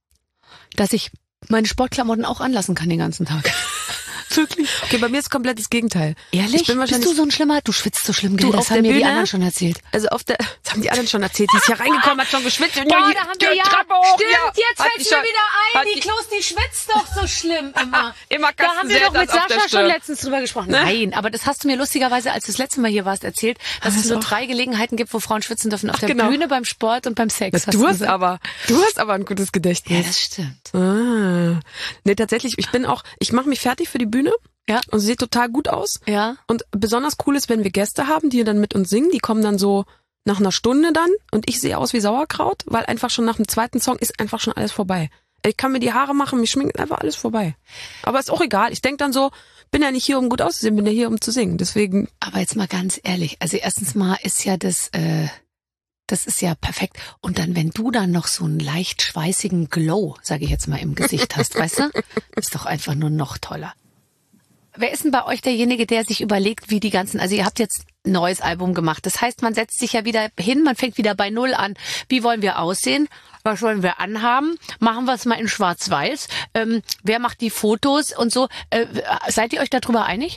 dass ich meine Sportklamotten auch anlassen kann den ganzen Tag. Wirklich? Okay, bei mir ist komplett das Gegenteil. Ehrlich? Ich bin wahrscheinlich, Bist du so ein Schlimmer? Du schwitzt so schlimm, gell? Du, Das auf haben der mir die Bühne? anderen schon erzählt. also auf der, das haben die anderen schon erzählt, die ist hier reingekommen, hat schon geschwitzt. Boah, da haben wir ja, Treppe hoch, stimmt, ja. jetzt Hat fällt die mir schon- wieder ein, hat die die- Klos, die schwitzt doch so schlimm immer. Immer Da haben wir doch mit Kastenselters auf der Sascha schon Stirn. letztens drüber gesprochen. Nein, aber das hast du mir lustigerweise, als du das letzte Mal hier warst, erzählt, dass Haben es wir nur es auch? drei Gelegenheiten gibt, wo Frauen schwitzen dürfen. Auf Ach, der genau. Bühne, beim Sport und beim Sex. Du hast gesagt. aber, du hast aber ein gutes Gedächtnis. Ja, das stimmt. Ah. Nee, tatsächlich, ich bin auch, ich mache mich fertig für die Bühne. Ja. Und sie sieht total gut aus. Ja. Und besonders cool ist, wenn wir Gäste haben, die dann mit uns singen, die kommen dann so nach einer Stunde dann und ich sehe aus wie Sauerkraut, weil einfach schon nach dem zweiten Song ist einfach schon alles vorbei. Ich kann mir die Haare machen, mich schminken, einfach alles vorbei. Aber ist auch egal. Ich denk dann so, bin ja nicht hier, um gut auszusehen, bin ja hier, um zu singen. Deswegen, Aber jetzt mal ganz ehrlich, also erstens mal ist ja das, äh, das ist ja perfekt. Und dann, wenn du dann noch so einen leicht schweißigen Glow, sage ich jetzt mal, im Gesicht hast, weißt du, ist doch einfach nur noch toller. Wer ist denn bei euch derjenige, der sich überlegt, wie die ganzen, also ihr habt jetzt ein neues Album gemacht. Das heißt, man setzt sich ja wieder hin, man fängt wieder bei Null an. Wie wollen wir aussehen? Was wollen wir anhaben? Machen wir es mal in Schwarz-Weiß. Ähm, wer macht die Fotos und so? Äh, seid ihr euch darüber einig?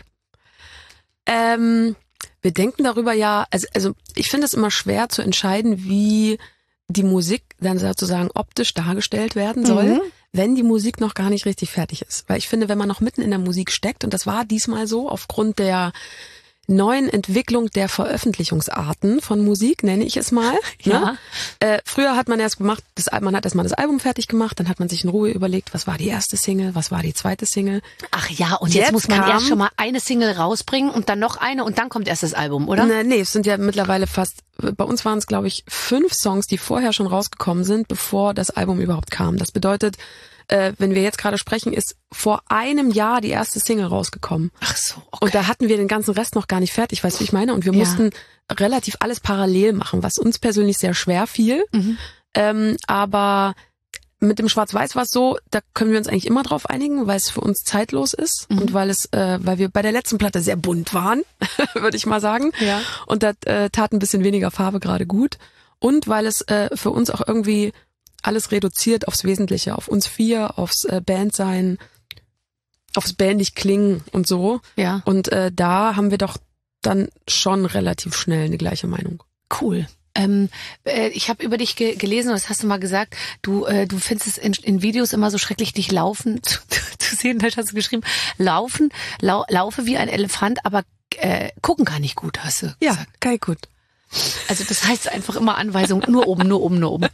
ähm, wir denken darüber ja, also, also ich finde es immer schwer zu entscheiden, wie die Musik dann sozusagen optisch dargestellt werden soll, Mhm. wenn die Musik noch gar nicht richtig fertig ist. Weil ich finde, wenn man noch mitten in der Musik steckt, und das war diesmal so, aufgrund der neuen Entwicklung der Veröffentlichungsarten von Musik, nenne ich es mal. Ja. Ne? Äh, früher hat man erst gemacht, das, man hat erstmal das Album fertig gemacht, dann hat man sich in Ruhe überlegt, was war die erste Single, was war die zweite Single. Ach ja, und jetzt, Jetzt muss man kam- erst schon mal eine Single rausbringen und dann noch eine und dann kommt erst das Album, oder? Nee, nee, es sind ja mittlerweile fast, bei uns waren es glaube ich fünf Songs, die vorher schon rausgekommen sind, bevor das Album überhaupt kam. Das bedeutet, äh, wenn wir jetzt gerade sprechen, ist vor einem Jahr die erste Single rausgekommen. Ach so, okay. Und da hatten wir den ganzen Rest noch gar nicht fertig, weißt du, wie ich meine? Und wir Ja. mussten relativ alles parallel machen, was uns persönlich sehr schwer fiel. Mhm. Ähm, aber mit dem Schwarz-Weiß war es so, da können wir uns eigentlich immer drauf einigen, weil es für uns zeitlos ist Mhm. und weil es, äh, weil wir bei der letzten Platte sehr bunt waren, würde ich mal sagen. Ja. Und da äh, tat ein bisschen weniger Farbe gerade gut. Und weil es äh, für uns auch irgendwie alles reduziert aufs Wesentliche, auf uns vier, aufs äh, Bandsein, aufs bandig klingen und so. Ja, Und äh, da haben wir doch dann schon relativ schnell eine gleiche Meinung. cool. Ähm, äh, ich habe über dich ge gelesen, das hast du mal gesagt, du äh, du findest es in, in Videos immer so schrecklich, dich laufen zu, zu sehen, da hast du geschrieben, laufen, lau laufe wie ein Elefant, aber äh, gucken kann ich gut, hast du gesagt. geil, gut. Also das heißt einfach immer Anweisung, nur oben, nur oben, nur oben.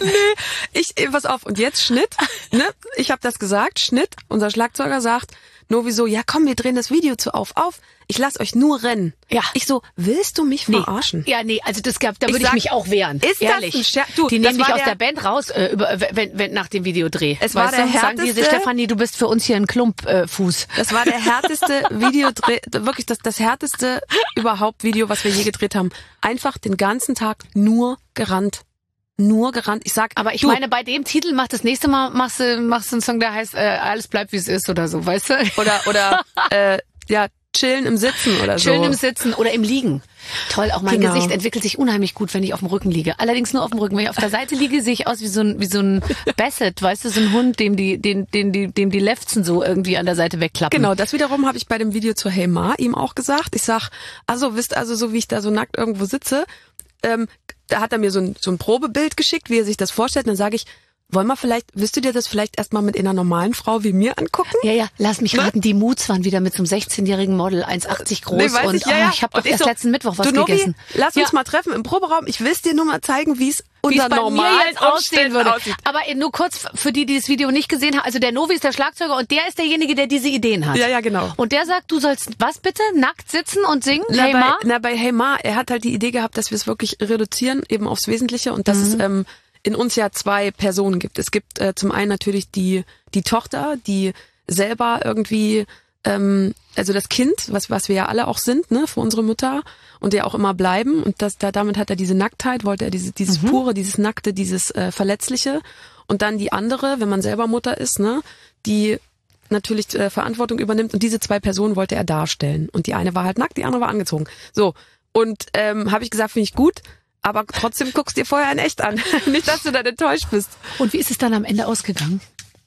Ich, eh, pass auf, und jetzt Schnitt, ne? Ich habe das gesagt, Schnitt, unser Schlagzeuger sagt, Novi so, ja komm, wir drehen das Video zu auf, auf, ich lass euch nur rennen. Ja. Ich so, willst du mich Nee. verarschen? Ja, nee, also das gab, da Ich würde ich sag, mich auch wehren. ist das ehrlich. ein Scherz? Du, die das nehmen dich war aus der, der- Band raus, äh, über, wenn, wenn nach dem Videodreh. Es war weißt der du? Sagen die sich, härteste- Stefanie, du bist für uns hier ein Klumpfuß. Äh, Fuß. Das war der härteste Videodreh, wirklich das, das härteste überhaupt Video, was wir je gedreht haben. Einfach den ganzen Tag nur gerannt. Nur gerannt. Ich sag, Aber ich du, meine, bei dem Titel macht das nächste Mal machst du machst du einen Song, der heißt äh, alles bleibt wie es ist oder so, weißt du? oder, oder, äh, ja, chillen im Sitzen oder so. Chillen im Sitzen oder im Liegen. Toll, auch mein Genau. Gesicht entwickelt sich unheimlich gut, wenn ich auf dem Rücken liege. Allerdings nur auf dem Rücken. Wenn ich auf der Seite liege, sehe ich aus wie so ein, wie so ein Basset, weißt du, so ein Hund, dem die, den, den, die, dem die Lefzen so irgendwie an der Seite wegklappen. Genau, das wiederum habe ich bei dem Video zu Hey Ma ihm auch gesagt. Ich sag, also wisst also, so wie ich da so nackt irgendwo sitze, ähm, da hat er mir so ein, so ein Probebild geschickt, wie er sich das vorstellt. Und dann sage ich, wollen wir vielleicht, willst du dir das vielleicht erstmal mit einer normalen Frau wie mir angucken? Ja, ja, lass mich Ne? raten, die Moods waren wieder mit so einem sechzehnjährigen Model, eins achtzig groß Nee, weiß und ich, ja, oh, ja. ich habe doch Und ich erst so, letzten Mittwoch was du, Novi, gegessen. lass uns Ja. mal treffen im Proberaum. Ich will es dir nur mal zeigen, wie es Wie es unter bei mir normalen jetzt aussehen Umständen würde. aussieht. Aber nur kurz für die, die das Video nicht gesehen haben. Also der Novi ist der Schlagzeuger und der ist derjenige, der diese Ideen hat. Ja, ja, genau. Und der sagt, du sollst was bitte? Nackt sitzen und singen? Na, Hey bei, Ma? na, bei Hey Ma, er hat halt die Idee gehabt, dass wir es wirklich reduzieren, eben aufs Wesentliche und dass Mhm. es ähm, in uns ja zwei Personen gibt. Es gibt äh, zum einen natürlich die die Tochter, die selber irgendwie, ähm, also das Kind, was was wir ja alle auch sind, ne, für unsere Mütter und ja auch immer bleiben. Und das, da damit hat er diese Nacktheit, wollte er diese, dieses Mhm. pure, dieses nackte, dieses äh, verletzliche. Und dann die andere, wenn man selber Mutter ist, ne, die natürlich äh, Verantwortung übernimmt. Und diese zwei Personen wollte er darstellen. Und die eine war halt nackt, die andere war angezogen. So. Und ähm, habe ich gesagt, finde ich gut. Aber trotzdem guckst dir vorher in echt an. Nicht, dass du dann enttäuscht bist. Und wie ist es dann am Ende ausgegangen?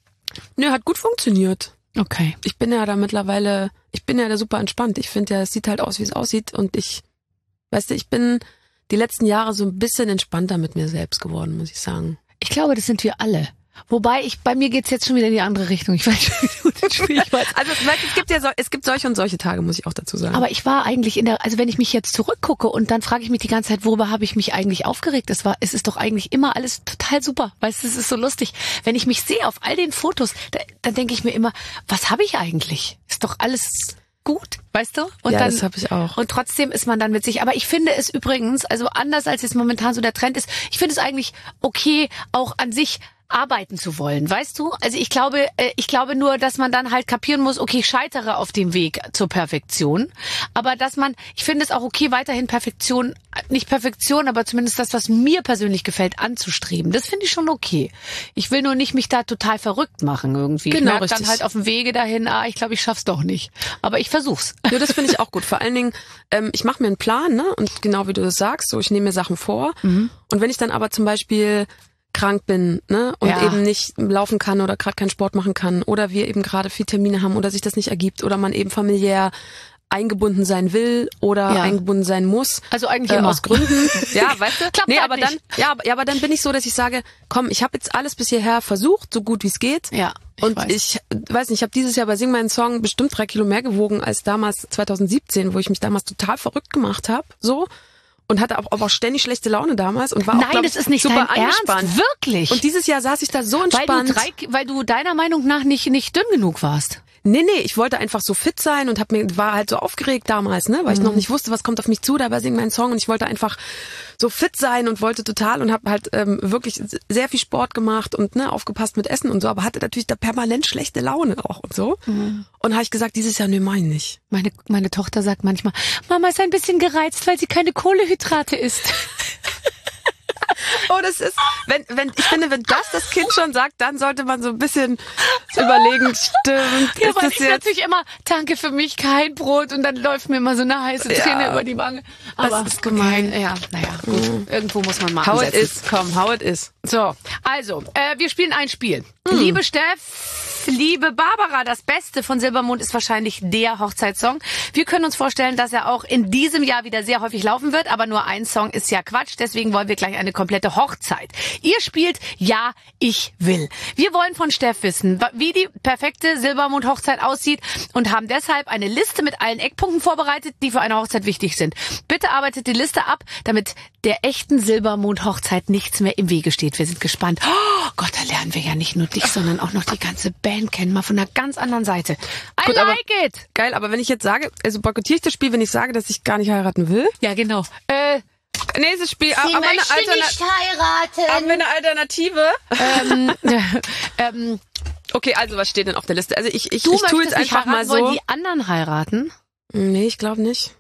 Nö, hat gut funktioniert. Okay. Ich bin ja da mittlerweile, ich bin ja da super entspannt. Ich finde ja, es sieht halt aus, wie es aussieht. Und ich, weißt du, ich bin die letzten Jahre so ein bisschen entspannter mit mir selbst geworden, muss ich sagen. Ich glaube, das sind wir alle. Wobei ich, bei mir geht's jetzt schon wieder in die andere Richtung. Ich weiß nicht, wie ich weiß. Also es gibt ja so, es gibt solche und solche Tage, muss ich auch dazu sagen. Aber ich war eigentlich in der, also wenn ich mich jetzt zurückgucke und dann frage ich mich die ganze Zeit, worüber habe ich mich eigentlich aufgeregt? Es war, es ist doch eigentlich immer alles total super. Weißt du, es ist so lustig. Wenn ich mich sehe auf all den Fotos, da, dann denke ich mir immer, was habe ich eigentlich? Ist doch alles gut, weißt du? Und ja, dann, das habe ich auch. Und trotzdem ist man dann mit sich. Aber ich finde es übrigens, also anders als jetzt momentan so der Trend ist, ich finde es eigentlich okay, auch an sich arbeiten zu wollen, weißt du? Also ich glaube, ich glaube nur, dass man dann halt kapieren muss, okay, ich scheitere auf dem Weg zur Perfektion, aber dass man, ich finde es auch okay, weiterhin Perfektion, nicht Perfektion, aber zumindest das, was mir persönlich gefällt, anzustreben. Das finde ich schon okay. Ich will nur nicht mich da total verrückt machen irgendwie. Genau, ich merke richtig. dann halt auf dem Wege dahin, ah, ich glaube, ich schaff's doch nicht. Aber ich versuch's. Ja, das finde ich auch gut. Vor allen Dingen, ähm, ich mache mir einen Plan, ne? Und genau wie du das sagst, so ich nehme mir Sachen vor. Mhm. Und wenn ich dann aber zum Beispiel krank bin, ne, und Ja. eben nicht laufen kann oder gerade keinen Sport machen kann oder wir eben gerade viel Termine haben oder sich das nicht ergibt oder man eben familiär eingebunden sein will oder Ja. eingebunden sein muss. Also eigentlich äh, immer. aus Gründen. Ja, weißt du? Klappt nee, halt aber nicht. dann, ja, aber, ja, aber dann bin ich so, dass ich sage, komm, ich habe jetzt alles bis hierher versucht, so gut wie es geht. Ja, ich und weiß. ich weiß nicht, ich habe dieses Jahr bei Sing meinen Song bestimmt drei Kilo mehr gewogen als damals zwanzig siebzehn, wo ich mich damals total verrückt gemacht habe, so. Und hatte auch, aber auch ständig schlechte Laune damals und war auch, Nein, glaub das ich, ist nicht super dein angespannt. Ernst. Wirklich. Und dieses Jahr saß ich da so weil entspannt. du drei, weil du deiner Meinung nach nicht, nicht dünn genug warst. Nee, nee, ich wollte einfach so fit sein und hab mir war halt so aufgeregt damals, ne, weil ich noch nicht wusste, was kommt auf mich zu, dabei Sing meinen Song und ich wollte einfach so fit sein und wollte total und habe halt ähm, wirklich sehr viel Sport gemacht und ne, aufgepasst mit Essen und so, aber hatte natürlich da permanent schlechte Laune auch und so. Mhm. Und habe ich gesagt, dieses Jahr nee, mach ich nicht. Meine, meine Tochter sagt manchmal, Mama ist ein bisschen gereizt, weil sie keine Kohlenhydrate isst. Oh, das ist, wenn, wenn, ich finde, wenn das das Kind schon sagt, dann sollte man so ein bisschen überlegen, stimmt, Ja, ist weil das ich jetzt, natürlich immer, danke für mich, kein Brot und dann läuft mir immer so eine heiße Träne Ja. über die Wange. Aber ist gemein. Okay, ja, naja, gut. Mhm. Irgendwo muss man mal how it ansetzen. is, komm, how it is. So, also, äh, wir spielen ein Spiel. Liebe Steff, liebe Barbara, das Beste von Silbermond ist wahrscheinlich der Hochzeitssong. Wir können uns vorstellen, dass er auch in diesem Jahr wieder sehr häufig laufen wird, aber nur ein Song ist ja Quatsch, deswegen wollen wir gleich eine komplette Hochzeit. Ihr spielt Ja, ich will. Wir wollen von Steff wissen, wie die perfekte Silbermond-Hochzeit aussieht und haben deshalb eine Liste mit allen Eckpunkten vorbereitet, die für eine Hochzeit wichtig sind. Bitte arbeitet die Liste ab, damit der echten Silbermond-Hochzeit nichts mehr im Wege steht. Wir sind gespannt. Oh Gott, da lernen wir ja nicht nur dich, sondern auch noch die ganze Band kennen, mal von einer ganz anderen Seite. I Gut, aber- like it! Geil, aber wenn ich jetzt sage, also boykottiere ich das Spiel, wenn ich sage, dass ich gar nicht heiraten will? Ja, genau. Äh, Nächstes Spiel, Sie aber eine, möchte Alterna nicht heiraten. haben wir eine Alternative? ähm, ähm, Okay, also was steht denn auf der Liste? Also ich, ich, du ich tue möchtest jetzt nicht einfach mal heiraten, wollen so. die anderen heiraten? Nee, ich glaube nicht.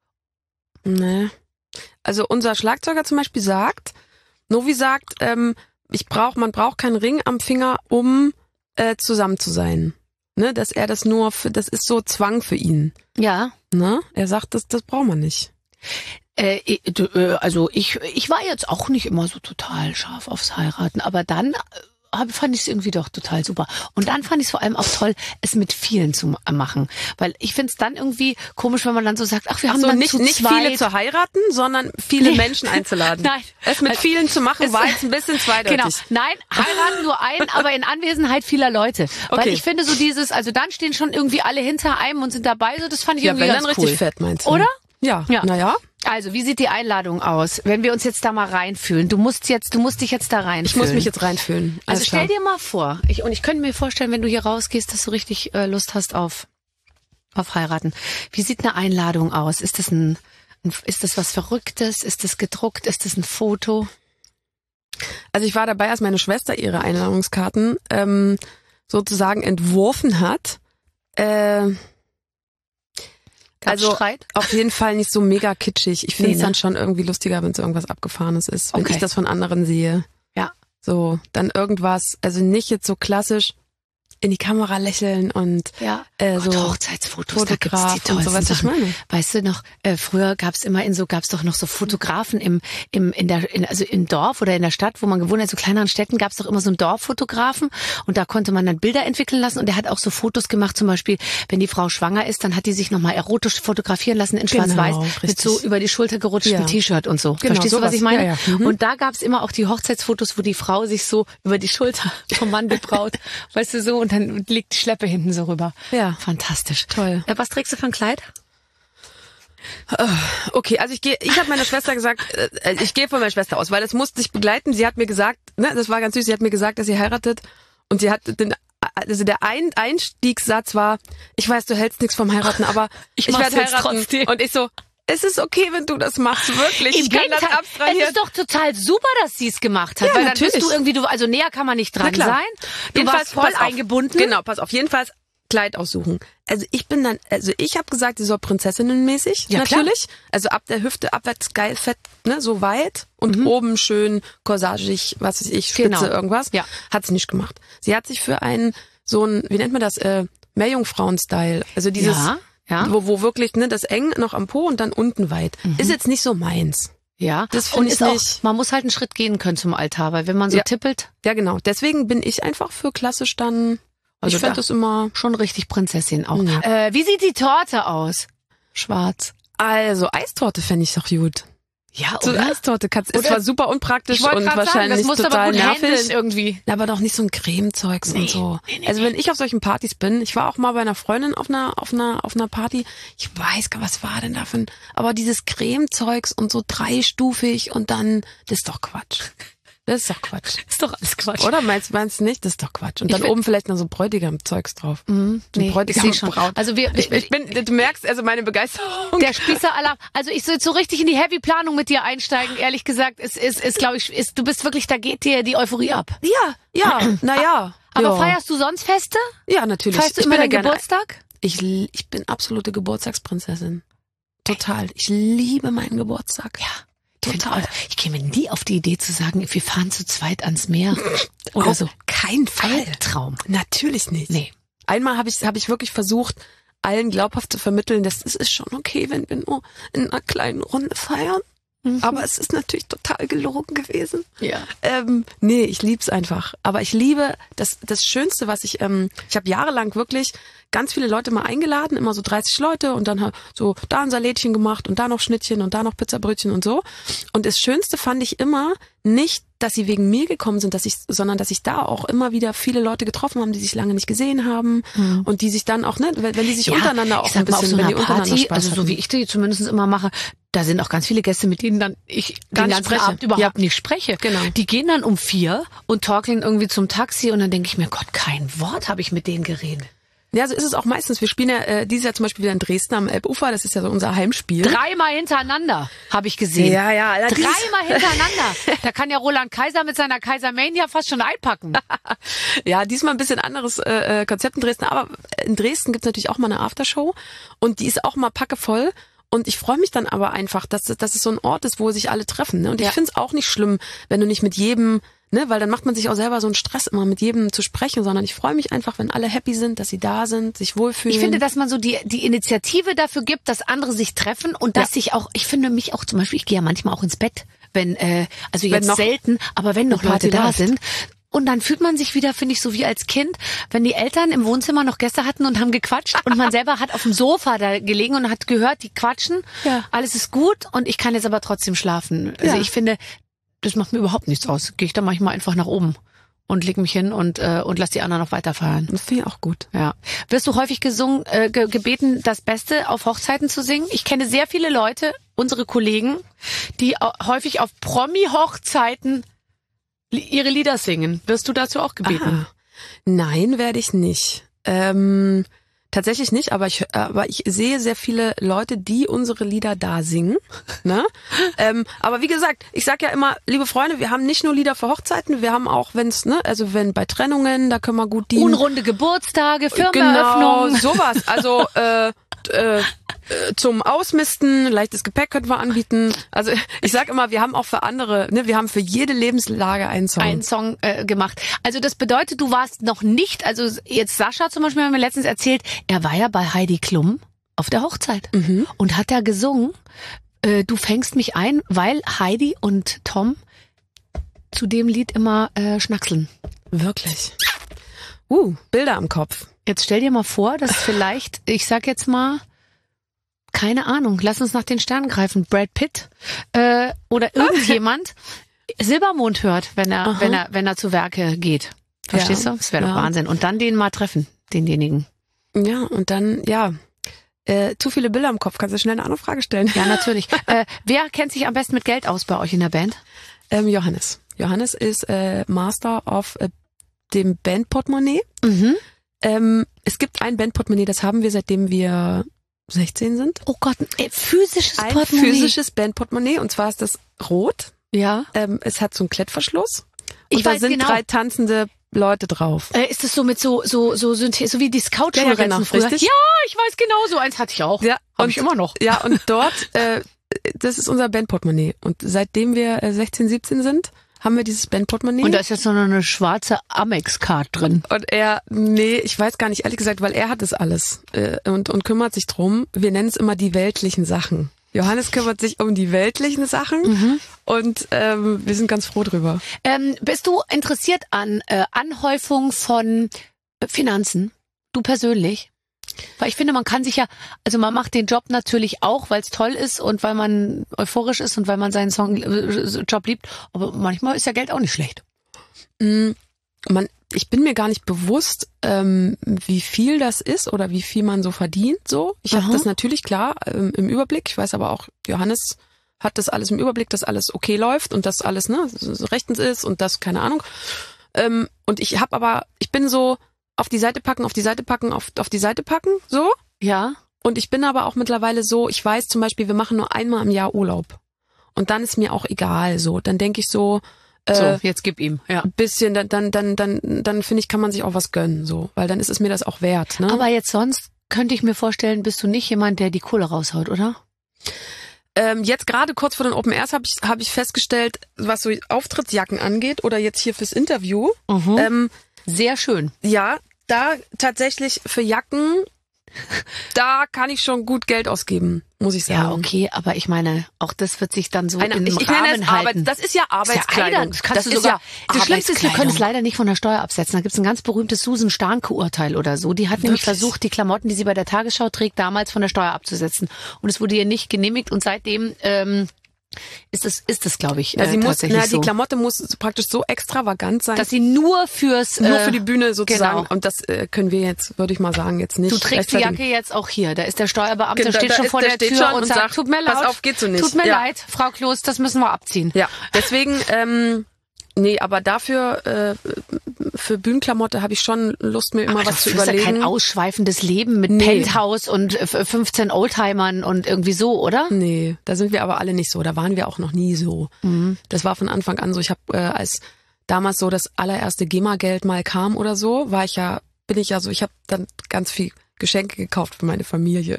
Nee. Also unser Schlagzeuger zum Beispiel sagt, Novi sagt, ähm, ich brauch, man braucht keinen Ring am Finger, um äh, zusammen zu sein. Ne, dass er das nur, für, das ist so Zwang für ihn. Ja. Ne? Er sagt, das, das braucht man nicht. Äh, ich- du, äh, also ich, ich war jetzt auch nicht immer so total scharf aufs Heiraten, aber dann äh, hab- fand ich es irgendwie doch total super. Und dann fand ich es vor allem auch toll, es mit vielen zu ma- machen. Weil ich finde es dann irgendwie komisch, wenn man dann so sagt, ach, wir haben So dann nicht, zu nicht zweit. viele zu heiraten, sondern viele Nee. Menschen einzuladen. Nein. Es mit Also, vielen zu machen, es- war jetzt ein bisschen zweideutig. Genau. Nein, heiraten nur einen, aber in Anwesenheit vieler Leute. Weil Okay. ich finde so dieses, also dann stehen schon irgendwie alle hinter einem und sind dabei, so das fand ich Ja, irgendwie wenn ganz dann cool. richtig fett, meinst du? Oder? Ja. Ja. Naja. Also, wie sieht die Einladung aus? Wenn wir uns jetzt da mal reinfühlen. Du musst jetzt, du musst dich jetzt da reinfühlen. Ich muss mich jetzt reinfühlen. Also Alles stell klar. dir mal vor, ich, und ich könnte mir vorstellen, wenn du hier rausgehst, dass du richtig äh, Lust hast auf auf heiraten. Wie sieht eine Einladung aus? Ist das ein, ein ist das was Verrücktes? Ist das gedruckt? Ist das ein Foto? Also ich war dabei, als meine Schwester ihre Einladungskarten ähm, sozusagen entworfen hat. Äh, Gab's also Streit? auf jeden Fall nicht so mega kitschig. Ich finde Nee, es ne? dann schon irgendwie lustiger, wenn es irgendwas Abgefahrenes ist, wenn Okay. ich das von anderen sehe. Ja. So, dann irgendwas, also nicht jetzt so klassisch in die Kamera lächeln und Ja. äh, Gott, so Hochzeitsfotos, da gibt's die Fotograf und so, tollsten was ich Sachen. meine. Weißt du noch, äh, früher gab's immer in so, gab's doch noch so Fotografen im, im, in der, in, also im Dorf oder in der Stadt, wo man gewohnt hat, so kleineren Städten gab's doch immer so einen Dorffotografen und da konnte man dann Bilder entwickeln lassen und der hat auch so Fotos gemacht, zum Beispiel, wenn die Frau schwanger ist, dann hat die sich nochmal erotisch fotografieren lassen in Genau, Schwarz-Weiß mit richtig. so über die Schulter gerutschten Ja. T-Shirt und so. Genau, Verstehst du, was sowas. ich meine? Ja, ja. Mhm. Und da gab's immer auch die Hochzeitsfotos, wo die Frau sich so über die Schulter vom Mann betraut, weißt du so, und dann liegt die Schleppe hinten so rüber. Ja. Fantastisch. Toll. Äh, was trägst du für ein Kleid? Okay, also ich gehe, ich habe meiner Schwester gesagt, äh, ich gehe von meiner Schwester aus, weil das musste sich begleiten. Sie hat mir gesagt, ne, das war ganz süß, sie hat mir gesagt, dass sie heiratet und sie hat den, also der Ein Einstiegssatz war, ich weiß, du hältst nichts vom Heiraten, aber Ich ich, mach's werde jetzt heiraten. trotzdem. Und ich so, es ist okay, wenn du das machst, wirklich. Im ich kann das Gegenteil, es abstrahieren. ist doch total super, dass sie es gemacht hat, Ja, weil dann natürlich. bist du irgendwie, du, also näher kann man nicht Na dran klar. sein. Du Jedenfalls, warst voll pass auf. eingebunden. Genau, pass auf, jedenfalls Kleid aussuchen. Also ich bin dann, also ich habe gesagt, sie soll prinzessinnenmäßig, Ja, klar. natürlich. Also ab der Hüfte abwärts geil fett, ne, so weit und oben schön corsagig, was weiß ich, Spitze, Genau. irgendwas. Ja. Hat sie nicht gemacht. Sie hat sich für einen so ein, wie nennt man das, äh, Meerjungfrauen-Style, also dieses, Ja, ja. wo wo wirklich ne, das eng noch am Po und dann unten weit. Ist jetzt nicht so meins. Ja, Das find und ich ist auch, nicht. man muss halt einen Schritt gehen können zum Altar, weil wenn man so Ja. tippelt, Ja, genau. Deswegen bin ich einfach für klassisch dann. Also ich fände da- das immer. schon richtig Prinzessin auch. Ja. Äh, wie sieht die Torte aus? Schwarz. Also, Eistorte fände ich doch gut. Ja, So oder? Eistorte kannst, ist Oder- zwar super unpraktisch Ich wollte und gerade sagen, wahrscheinlich das musst du aber total gut handeln nervig. irgendwie. Aber doch nicht so ein Cremezeugs Nee, und so. nee, nee, also wenn ich auf solchen Partys bin, ich war auch mal bei einer Freundin auf einer auf einer auf einer Party. Ich weiß gar, was war denn da für ein, aber dieses Cremezeugs und so dreistufig und dann, das ist doch Quatsch. Das ist doch Quatsch. Ist doch alles Quatsch. Oder meinst meinst du nicht? Das ist doch Quatsch. Und Ich dann will- oben vielleicht noch so Bräutigam-Zeugs drauf. Mhm, So nee, ich Bräutigam seh schon. Braut. Also wir, Ich, ich bin, du merkst also meine Begeisterung. der Spießeralarm. Also ich soll so richtig in die Heavy-Planung mit dir einsteigen. Ehrlich gesagt, es ist, ist glaube ich, ist, du bist wirklich, da geht dir die Euphorie ab. Ja, ja, naja. Aber ja. feierst du sonst Feste? Ja, natürlich. Feierst du Ich immer bin ja deinen gerne- Geburtstag? Ich, li- ich bin absolute Geburtstagsprinzessin. Total. Ich liebe meinen Geburtstag. Ja. Total. Total. Ich käme nie auf die Idee zu sagen, wir fahren zu zweit ans Meer oder Auf so. keinen Fall. Traum. Natürlich nicht. Nee. Einmal habe ich, hab ich wirklich versucht, allen glaubhaft zu vermitteln, dass es ist schon okay, wenn wir nur in einer kleinen Runde feiern. Aber es ist natürlich total gelogen gewesen. Ja. Ähm, nee, ich lieb's einfach. Aber ich liebe das das Schönste, was ich, ähm, ich habe jahrelang wirklich ganz viele Leute mal eingeladen, immer so dreißig Leute und dann ha- so da ein Salätchen gemacht und da noch Schnittchen und da noch Pizzabrötchen und so. Und das Schönste fand ich immer nicht, dass sie wegen mir gekommen sind, dass ich, sondern dass ich da auch immer wieder viele Leute getroffen haben, die sich lange nicht gesehen haben und die sich dann auch, ne, wenn, wenn die sich untereinander auch ich sag ein mal, bisschen, auf so wenn einer die untereinander Party, Spaß also so hatten. wie ich die zumindest immer mache, da sind auch ganz viele Gäste, mit denen dann ich Gar den nicht ganzen spreche. Abend überhaupt Ja. nicht spreche. Genau. Die gehen dann um vier und torkeln irgendwie zum Taxi und dann denke ich mir, Gott, kein Wort habe ich mit denen geredet. Ja, so ist es auch meistens. Wir spielen ja äh, dieses Jahr zum Beispiel wieder in Dresden am Elbufer. Das ist ja so unser Heimspiel. Dreimal hintereinander habe ich gesehen. Ja, ja, allerdings- Dreimal hintereinander. Da kann ja Roland Kaiser mit seiner Kaisermania fast schon einpacken. Ja, diesmal ein bisschen anderes äh, äh, Konzept in Dresden. Aber in Dresden gibt's natürlich auch mal eine Aftershow. Und die ist auch mal packevoll. Und ich freue mich dann aber einfach, dass, dass es so ein Ort ist, wo sich alle treffen. Ne? Und Ja. ich find's auch nicht schlimm, wenn du nicht mit jedem, ne, weil dann macht man sich auch selber so einen Stress, immer mit jedem zu sprechen, sondern ich freue mich einfach, wenn alle happy sind, dass sie da sind, sich wohlfühlen. Ich finde, dass man so die, die Initiative dafür gibt, dass andere sich treffen und dass Ja. sich auch, ich finde mich auch zum Beispiel, ich gehe ja manchmal auch ins Bett, wenn, äh, also jetzt noch selten, aber wenn noch eine Party Leute da läuft. sind. Und dann fühlt man sich wieder, finde ich, so wie als Kind, wenn die Eltern im Wohnzimmer noch Gäste hatten und haben gequatscht und man selber hat auf dem Sofa da gelegen und hat gehört, die quatschen, Ja. alles ist gut und ich kann jetzt aber trotzdem schlafen. Also Ja. ich finde, das macht mir überhaupt nichts aus. Gehe ich dann manchmal einfach nach oben und leg mich hin und äh, und lass die anderen noch weiter feiern. Das finde ich auch gut. Ja. Wirst du häufig gesungen, äh, ge gebeten, das Beste auf Hochzeiten zu singen? Ich kenne sehr viele Leute, unsere Kollegen, die au- häufig auf Promi-Hochzeiten li ihre Lieder singen. Wirst du dazu auch gebeten? Aha. Nein, werde ich nicht. Ähm, tatsächlich nicht, aber ich, aber ich sehe sehr viele Leute, die unsere Lieder da singen. Ne? ähm, aber wie gesagt, ich sag ja immer, liebe Freunde, wir haben nicht nur Lieder für Hochzeiten, wir haben auch, wenn's, ne, also wenn bei Trennungen, da können wir gut die Unrunde Geburtstage, genau Firmeneröffnungen. sowas. Also äh, äh, äh, zum Ausmisten, leichtes Gepäck könnten wir anbieten. Also ich sag immer, wir haben auch für andere, ne, wir haben für jede Lebenslage einen Song. einen Song äh, gemacht. Also das bedeutet, du warst noch nicht, also jetzt Sascha zum Beispiel hat mir letztens erzählt, er war ja bei Heidi Klum auf der Hochzeit Mhm. und hat da gesungen, äh, du fängst mich ein, weil Heidi und Tom zu dem Lied immer äh, schnackseln. Wirklich. Uh, Bilder am Kopf. Jetzt stell dir mal vor, dass vielleicht, ich sag jetzt mal, keine Ahnung, lass uns nach den Sternen greifen, Brad Pitt äh, oder irgendjemand Silbermond hört, wenn er, Aha. wenn er, wenn er zu Werke geht. Verstehst Ja. du? Das wäre doch Ja. Wahnsinn. Und dann den mal treffen, denjenigen. Ja, und dann, ja, äh, zu viele Bilder im Kopf. Kannst du schnell eine andere Frage stellen? Ja, natürlich. äh, wer kennt sich am besten mit Geld aus bei euch in der Band? Ähm, Johannes. Johannes ist äh, Master of äh, dem Bandportemonnaie. Mhm. Ähm, es gibt ein Bandportemonnaie, das haben wir, seitdem wir sechzehn sind. Oh Gott, ein äh, physisches Ein Portemonnaie. physisches Bandportemonnaie, und zwar ist das rot. Ja. Ähm, es hat so einen Klettverschluss. Ich und da weiß sind genau. drei tanzende Leute drauf. Äh, ist es so mit so so so Synthe- so wie die Scout-Schulranzen Ja, ja, genau, früher? richtig. Ja, ich weiß genau, so eins hatte ich auch. Ja, Hab und- ich immer noch. Ja, und dort, äh, das ist unser Bandportemonnaie. Und seitdem wir äh, sechzehn, siebzehn sind, haben wir dieses Bandportemonnaie. Und da ist jetzt noch eine schwarze Amex-Card drin. Und er, nee, ich weiß gar nicht, ehrlich gesagt, weil er hat es alles äh, und, und kümmert sich drum. Wir nennen es immer die weltlichen Sachen. Johannes kümmert sich um die weltlichen Sachen Mhm. und ähm, wir sind ganz froh drüber. Ähm, bist du interessiert an äh, Anhäufung von äh, Finanzen? Du persönlich? Weil ich finde, man kann sich ja, also man macht den Job natürlich auch, weil es toll ist und weil man euphorisch ist und weil man seinen Song, äh, Job liebt. Aber manchmal ist ja Geld auch nicht schlecht. Mm, man, ich bin mir gar nicht bewusst, ähm, wie viel das ist oder wie viel man so verdient. So, ich habe das natürlich klar ähm, im Überblick. Ich weiß aber auch, Johannes hat das alles im Überblick, dass alles okay läuft und dass alles ne so rechtens ist und das keine Ahnung. Ähm, und ich habe aber, ich bin so auf die Seite packen, auf die Seite packen, auf auf die Seite packen, so. Ja. Und ich bin aber auch mittlerweile so, ich weiß zum Beispiel, wir machen nur einmal im Jahr Urlaub. Und dann ist mir auch egal, so. Dann denke ich so, äh, So, jetzt gib ihm. Ja. bisschen, dann, dann, dann, dann, dann finde ich, kann man sich auch was gönnen, so. Weil dann ist es mir das auch wert, ne? Aber jetzt sonst könnte ich mir vorstellen, bist du nicht jemand, der die Kohle raushaut, oder? Ähm, jetzt gerade kurz vor den Open Airs habe ich, hab ich festgestellt, was so Auftrittsjacken angeht oder jetzt hier fürs Interview. Mhm. Ähm, Sehr schön. ja, da tatsächlich für Jacken, da kann ich schon gut Geld ausgeben, muss ich sagen. Ja, okay, aber ich meine, auch das wird sich dann so Eine, in ich, einem ich nenne Rahmen es halten. Arbeits, das ist ja Arbeitskleidung. Das, ist ja, das, kannst das du ist sogar, ja das Schlimmste ist, wir können es Arbeitskleidung. leider nicht von der Steuer absetzen. Da gibt es ein ganz berühmtes Susan Starnke-Urteil oder so. Die hat nämlich Wirklich? versucht, die Klamotten, die sie bei der Tagesschau trägt, damals von der Steuer abzusetzen. Und es wurde ihr nicht genehmigt und seitdem ähm, ist es, ist es, glaube ich, Ja, sie äh, muss, tatsächlich na, die so. Klamotte muss extravagant so extravagant sein. Dass sie nur fürs... nur äh, für die Bühne sozusagen. genau. Und das äh, können wir jetzt, würde ich mal sagen, jetzt nicht. Du trägst die rechtfertigen. Jacke jetzt auch hier. Da ist der Steuerbeamte, Da- steht da schon ist- vor der der steht Tür schon und und sagt, sagt, tut mir leid, pass auf, geht so nicht. tut mir Ja. leid, Frau Kloß, das müssen wir abziehen. Ja, deswegen, ähm, nee, aber dafür, äh, für Bühnenklamotte habe ich schon Lust, mir immer Aber was du zu führst ja überlegen. kein ausschweifendes Leben mit Nee. Penthouse und äh, fünfzehn Oldtimern und irgendwie so, oder? Nee, da sind wir aber alle nicht so. Da waren wir auch noch nie so. Mhm. Das war von Anfang an so. Ich habe, äh, als damals so das allererste GEMA-Geld mal kam oder so, war ich ja, bin ich ja so, ich habe dann ganz viel Geschenke gekauft für meine Familie.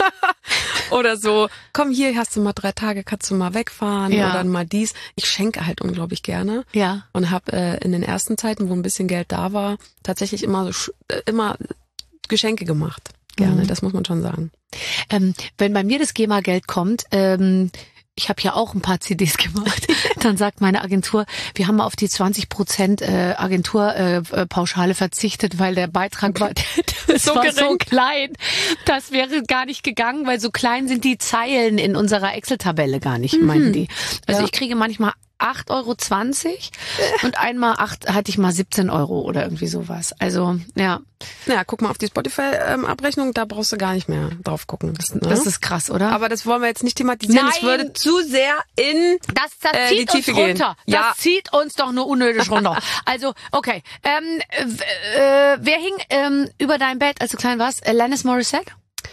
Oder so, komm hier, hast du mal drei Tage, kannst du mal wegfahren Ja. oder mal dies. Ich schenke halt unglaublich gerne. Ja. Und habe äh, in den ersten Zeiten, wo ein bisschen Geld da war, tatsächlich immer so sch- äh, immer Geschenke gemacht. Gerne, Mhm. das muss man schon sagen. Ähm, wenn bei mir das GEMA-Geld kommt, ähm, ich habe ja auch ein paar C Ds gemacht, dann sagt meine Agentur, wir haben auf die zwanzig Prozent äh, Agenturpauschale verzichtet, weil der Beitrag war, das So war so gering. klein. Das wäre gar nicht gegangen, weil so klein sind die Zeilen in unserer Excel-Tabelle gar nicht, meinten die. Also Ja. ich kriege manchmal acht Euro zwanzig und einmal acht hatte ich mal siebzehn Euro oder irgendwie sowas. Also, ja, Ja, guck mal auf die Spotify-Abrechnung, da brauchst du gar nicht mehr drauf gucken. Das, ne? das ist krass, oder? Aber das wollen wir jetzt nicht thematisieren. Es Nein. würde zu sehr in Das, das äh, zieht die Tiefe uns gehen. runter. Ja. Das zieht uns doch nur unnötig runter. Also, okay. Ähm, w- äh, wer hing ähm, über dein Bett, als du klein warst? Alanis Morissette?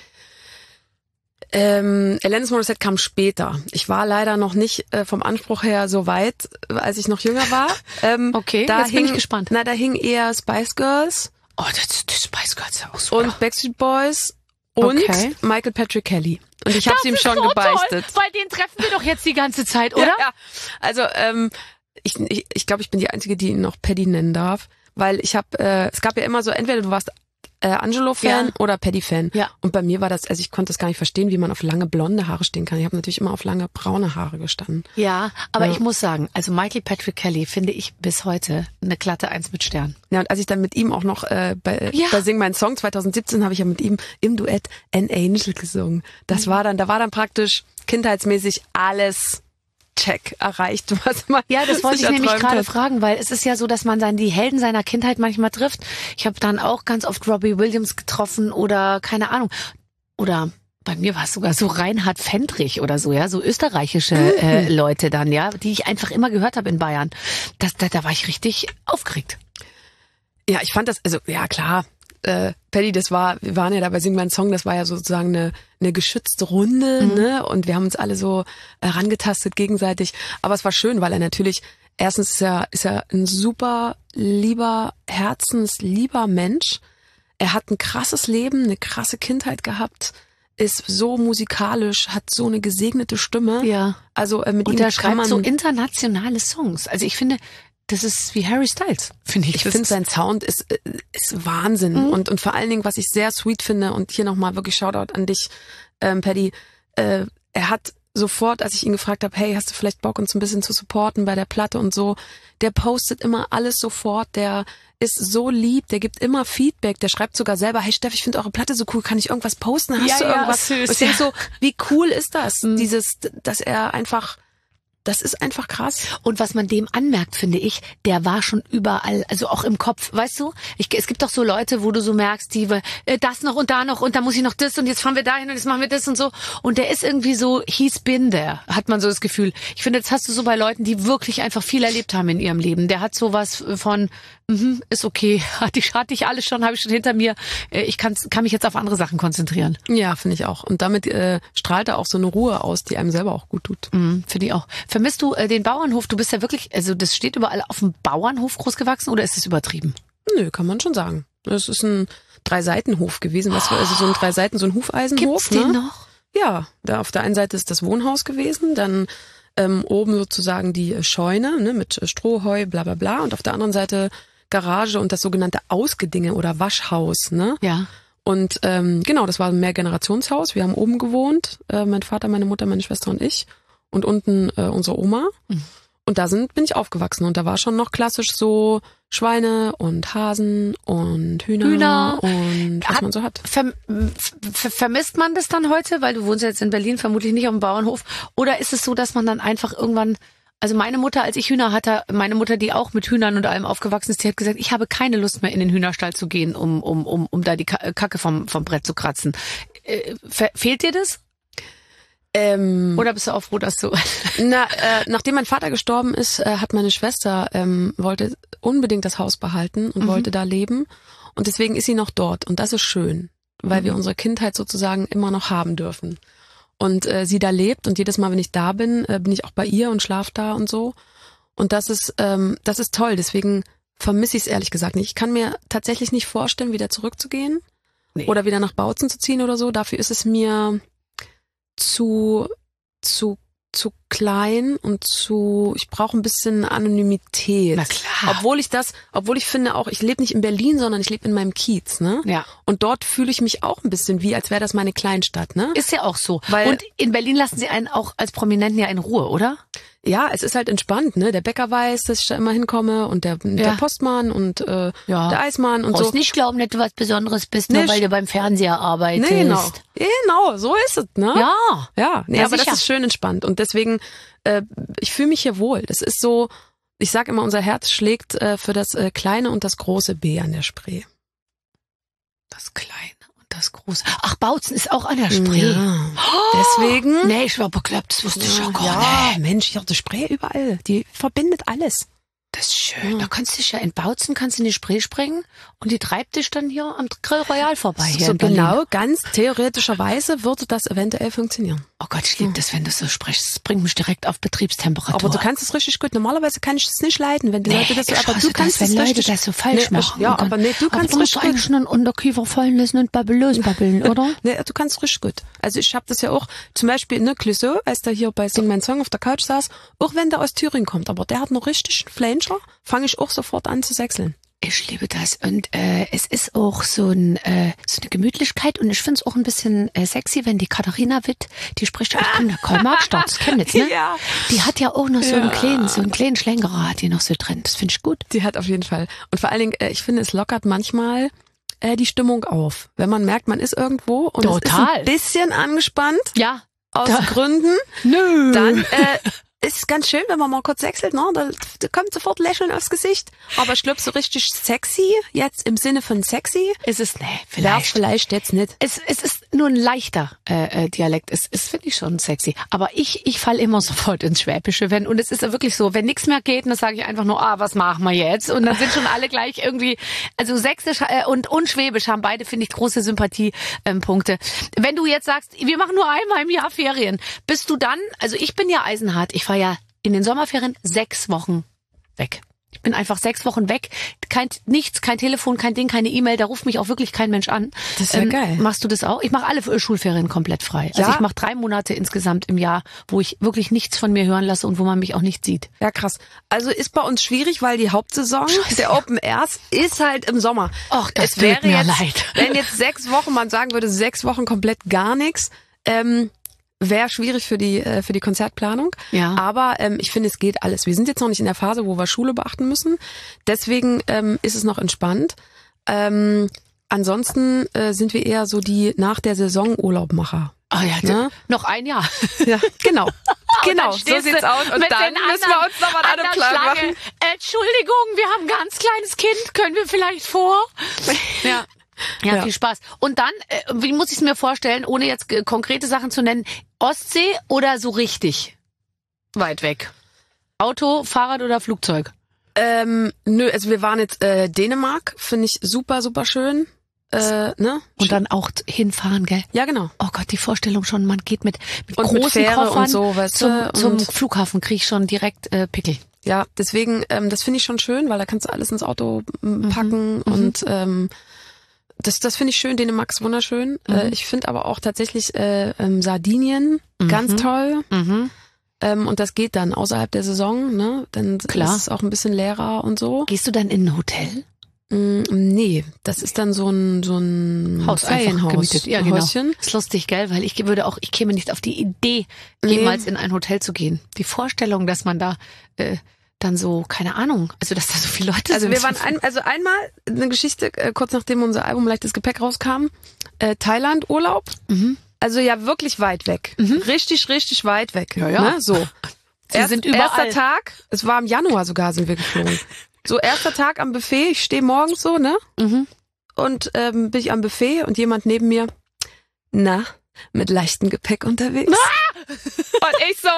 Ähm, Alanis Morissette kam später. Ich war leider noch nicht äh, vom Anspruch her so weit, äh, als ich noch jünger war. Ähm, Okay, da jetzt bin hing, ich gespannt. Na, da hing eher Spice Girls Oh, das, das Spice Girls ist ja auch super. und Backstreet Boys und Okay. Michael Patrick Kelly. Und ich habe ihm schon so gebeichtet. Toll, weil den treffen wir doch jetzt die ganze Zeit, oder? Ja, ja. Also ähm, ich ich, ich glaube, ich bin die Einzige, die ihn noch Paddy nennen darf, weil ich habe, äh, es gab ja immer so, entweder du warst äh, Angelo-Fan Ja. oder Paddy-Fan. Ja. Und bei mir war das, also ich konnte das gar nicht verstehen, wie man auf lange blonde Haare stehen kann. Ich habe natürlich immer auf lange braune Haare gestanden. Ja, aber Ja. ich muss sagen, also Michael Patrick Kelly finde ich bis heute eine glatte Eins mit Stern. Ja, und als ich dann mit ihm auch noch äh, bei, Ja. bei Sing Mein Song zwanzig siebzehn habe ich ja mit ihm im Duett An Angel gesungen. Das war dann, da war dann praktisch kindheitsmäßig alles check erreicht, was man Ja, das wollte sich ich nämlich erträumt gerade hat. fragen, weil es ist ja so, dass man dann die Helden seiner Kindheit manchmal trifft. Ich habe dann auch ganz oft Robbie Williams getroffen oder keine Ahnung. Oder bei mir war es sogar so Reinhard Fendrich oder so, ja, so österreichische äh, Leute dann, ja, die ich einfach immer gehört habe in Bayern. Das, da, da war ich richtig aufgeregt. Ja, ich fand das, also ja klar, äh, Paddy, das war, wir waren ja da bei Sing Mein Song, das war ja sozusagen eine, eine geschützte Runde, Mhm. ne? Und wir haben uns alle so äh, rangetastet gegenseitig. Aber es war schön, weil er natürlich, erstens ist er, ist er ein super lieber, herzenslieber Mensch. Er hat ein krasses Leben, eine krasse Kindheit gehabt, ist so musikalisch, hat so eine gesegnete Stimme. Ja. Also äh, mit Und ihm der kann schreibt man, so internationale Songs. Also ich finde, das ist wie Harry Styles, finde ich. Ich Das finde, ist- sein Sound ist, äh, ist Wahnsinn. Mhm. Und, und vor allen Dingen, was ich sehr sweet finde, und hier nochmal wirklich Shoutout an dich, ähm, Paddy, äh, er hat sofort, als ich ihn gefragt habe, hey, hast du vielleicht Bock, uns ein bisschen zu supporten bei der Platte und so, der postet immer alles sofort, der ist so lieb, der gibt immer Feedback, der schreibt sogar selber, hey Steff, ich finde eure Platte so cool, kann ich irgendwas posten? Hast Ja, du ja, irgendwas? süß, Und ich denk ja. so, wie cool ist das? Mhm. Dieses, dass er einfach, das ist einfach krass. Und was man dem anmerkt, finde ich, der war schon überall, also auch im Kopf, weißt du? Ich, es gibt doch so Leute, wo du so merkst, die äh, das noch und da noch und da muss ich noch das und jetzt fahren wir dahin und jetzt machen wir das und so. Und der ist irgendwie so, he's been there, hat man so das Gefühl. Ich finde, das hast du so bei Leuten, die wirklich einfach viel erlebt haben in ihrem Leben. Der hat sowas von, mhm, ist okay, hatte ich, hatte ich alles schon, habe ich schon hinter mir. Äh, Ich kann's, kann mich jetzt auf andere Sachen konzentrieren. Ja, finde ich auch. Und damit äh, strahlt er auch so eine Ruhe aus, die einem selber auch gut tut. Mhm, finde ich auch. Vermisst du äh, den Bauernhof? Du bist ja wirklich, also das steht überall auf dem Bauernhof groß gewachsen oder ist es übertrieben? Nö, kann man schon sagen. Es ist ein Drei-Seiten-Hof gewesen, was also so ein drei Seiten, so ein Hufeisenhof. Gibt's den ne? noch? Ja, da auf der einen Seite ist das Wohnhaus gewesen, dann ähm, oben sozusagen die äh, Scheune, ne, mit äh, Stroh, Heu, bla bla bla, und auf der anderen Seite Garage und das sogenannte Ausgedinge oder Waschhaus, ne? Ja. Und ähm, genau, das war ein Mehrgenerationshaus. Wir haben oben gewohnt, äh, mein Vater, meine Mutter, meine Schwester und ich, und unten äh, unsere Oma. Mhm. Und da sind bin ich aufgewachsen und da war schon noch klassisch so Schweine und Hasen und Hühner, Hühner. und was Hat- man so hat. Ver, ver, vermisst man das dann heute, weil du wohnst jetzt in Berlin, vermutlich nicht auf dem Bauernhof? Oder ist es so, dass man dann einfach irgendwann, also meine Mutter, als ich Hühner hatte, meine Mutter, die auch mit Hühnern und allem aufgewachsen ist, die hat gesagt, ich habe keine Lust mehr in den Hühnerstall zu gehen, um um um um da die Ka- Kacke vom vom Brett zu kratzen. Äh, fe- fehlt dir das? Ähm, Oder bist du auch froh, dass du... Na, äh, nachdem mein Vater gestorben ist, äh, hat meine Schwester ähm, wollte unbedingt das Haus behalten und Mhm. wollte da leben. Und deswegen ist sie noch dort. Und das ist schön, weil Mhm. wir unsere Kindheit sozusagen immer noch haben dürfen. Und äh, sie da lebt und jedes Mal, wenn ich da bin, äh, bin ich auch bei ihr und schlaf da und so. Und das ist, ähm, das ist toll. Deswegen vermisse ich es ehrlich gesagt nicht. Ich kann mir tatsächlich nicht vorstellen, wieder zurückzugehen Nee. oder wieder nach Bautzen zu ziehen oder so. Dafür ist es mir zu zu zu klein und zu, ich brauche ein bisschen Anonymität. Na klar. Obwohl ich das, obwohl ich finde auch, ich lebe nicht in Berlin, sondern ich lebe in meinem Kiez, ne? Ja. Und dort fühle ich mich auch ein bisschen wie, als wäre das meine Kleinstadt, ne? Ist ja auch so. Weil- Und in Berlin lassen sie einen auch als Prominenten ja in Ruhe, oder? Ja, es ist halt entspannt, ne? Der Bäcker weiß, dass ich da immer hinkomme und der, der Postmann und äh, Ja. der Eismann und Brauchst so. nicht glauben, dass du was Besonderes bist, nur Nicht. weil du beim Fernseher arbeitest. Nee, genau. Genau, so ist es, ne? Ja. Ja, nee, Ja, aber sicher. das ist schön entspannt und deswegen, äh, ich fühle mich hier wohl. Das ist so, ich sag immer, unser Herz schlägt äh, für das äh, kleine und das große B an der Spree. Das Kleine und das Große. Ach, Bautzen ist auch an der Spree. Ja. Deswegen. Nee, ich war bekloppt, das wusste ich ja gar ja, nicht. Mensch, hier die Spree überall. Die verbindet alles. Das ist schön. Ja. Da kannst du dich ja in Bautzen, kannst in die Spree springen und die treibt dich dann hier am Grill Royal vorbei. Hier so in Berlin. genau, ganz theoretischerweise würde das eventuell funktionieren. Oh Gott, ich liebe das, wenn du so sprichst. Das bringt mich direkt auf Betriebstemperatur. Aber du kannst es richtig gut. Normalerweise kann ich es nicht leiden, wenn die Nee, Leute das so, ich aber hasse du kannst das, wenn es Leute richtig. das so falsch nee, machen. Ja, Und dann- aber nee, du aber kannst du musst richtig eigentlich gut. nur einen Unterkiefer fallen lassen und babelös babbeln, oder? Nee, du kannst richtig gut. Also ich habe das ja auch, zum Beispiel, ne, Clouseau, als der hier bei Sing mein Song auf der Couch saß, auch wenn der aus Thüringen kommt, aber der hat noch richtig einen Flanger, fange ich auch sofort an zu sechseln. Ich liebe das und äh, es ist auch so, ein, äh, so eine Gemütlichkeit und ich finde es auch ein bisschen äh, sexy, wenn die Katharina Witt, die spricht ja auch von der Karl-Marx-Stadt, das Chemnitz, ne? Ja. Die hat ja auch noch so Ja. einen kleinen, so einen kleinen Schlengerer hat die noch so drin, das finde ich gut. Die hat auf jeden Fall. Und vor allen Dingen, äh, ich finde, es lockert manchmal äh, die Stimmung auf. Wenn man merkt, man ist irgendwo und es ist Total. ein bisschen angespannt, Ja. aus Da- Gründen, Nö. dann äh, ist es ganz schön, wenn man mal kurz wechselt, ne? Da, da kommt sofort Lächeln aufs Gesicht. Aber ich glaube, so richtig sexy, jetzt im Sinne von sexy, ist es, nee, wäre vielleicht. vielleicht jetzt nicht. Es, es ist nur ein leichter äh, äh, Dialekt. Es, es finde ich schon sexy. Aber ich, ich falle immer sofort ins Schwäbische. Wenn, und es ist ja wirklich so, wenn nichts mehr geht, dann sage ich einfach nur, ah, was machen wir jetzt? Und dann sind schon alle gleich irgendwie, also Sächsisch äh, und, und Schwäbisch haben beide, finde ich, große Sympathiepunkte. Ähm, Punkte. Wenn du jetzt sagst, wir machen nur einmal im Jahr Ferien, bist du dann, also ich bin ja eisenhart, ich fahre ja in den Sommerferien sechs Wochen weg. Ich bin einfach sechs Wochen weg. Kein, nichts, kein Telefon, kein Ding, keine E-Mail. Da ruft mich auch wirklich kein Mensch an. Das ist ja geil. Machst du das auch? Ich mache alle äh, Schulferien komplett frei. Also Ja. ich mache drei Monate insgesamt im Jahr, wo ich wirklich nichts von mir hören lasse und wo man mich auch nicht sieht. Ja, krass. Also ist bei uns schwierig, weil die Hauptsaison der Open Airs ist halt im Sommer. Och, das es tut wäre mir jetzt, leid. wenn jetzt sechs Wochen, man sagen würde, sechs Wochen komplett gar nichts, ähm, wäre schwierig für die äh, für die Konzertplanung. Ja. Aber ähm, ich finde, es geht alles. Wir sind jetzt noch nicht in der Phase, wo wir Schule beachten müssen. Deswegen ähm, ist es noch entspannt. Ähm, ansonsten äh, sind wir eher so die nach der Saison Urlaubmacher. Ah ja, Ne? noch ein Jahr. Ja, genau. Genau, dann so stehst sieht's du aus. Und mit dann den müssen wir uns nochmal an einen der Plan Schlange. machen. Entschuldigung, wir haben ein ganz kleines Kind. Können wir vielleicht vor? Ja. Ja, Ja. viel Spaß. Und dann, äh, wie muss ich es mir vorstellen, ohne jetzt äh, konkrete Sachen zu nennen, Ostsee oder so richtig weit weg? Auto, Fahrrad oder Flugzeug? Ähm, nö, also wir waren jetzt äh, Dänemark, finde ich super, super schön. Äh, ne? Und dann auch t- hinfahren, gell? Ja, genau. Oh Gott, die Vorstellung schon, man geht mit, mit Und mit großen Fähre Koffern und so, weißt zum, du, zum und- Flughafen, krieg ich schon direkt äh, Pickel. Ja, deswegen, ähm, das finde ich schon schön, weil da kannst du alles ins Auto m, packen Mhm. und ähm, das, das finde ich schön. Dänemark ist wunderschön. Mhm. Äh, ich finde aber auch tatsächlich äh, ähm, Sardinien ganz toll. Mhm. Ähm, und das geht dann außerhalb der Saison, ne? Dann Klar. ist es auch ein bisschen leerer und so. Gehst du dann in ein Hotel? Mm, nee, das ist dann so ein so ein Haus einfach Ferienhaus, gemietet. Ja, genau. Häuschen. Ist lustig, gell? Weil ich würde auch, ich käme nicht auf die Idee, Nee. jemals in ein Hotel zu gehen. Die Vorstellung, dass man da äh, dann so, keine Ahnung, also dass da so viele Leute Also sind. wir waren ein, also einmal eine Geschichte, äh, kurz nachdem unser Album Leichtes Gepäck rauskam, äh, Thailand Urlaub. Mhm. Also ja wirklich weit weg. Richtig, richtig weit weg. Ja, ja. Ne? So. Sie Erst, sind überall. Erster Tag, es war im Januar sogar, sind wir geflogen. So, erster Tag am Buffet, ich stehe morgens so, ne? Mhm. Und ähm, bin ich am Buffet und jemand neben mir, na, mit leichtem Gepäck unterwegs. Und ich so,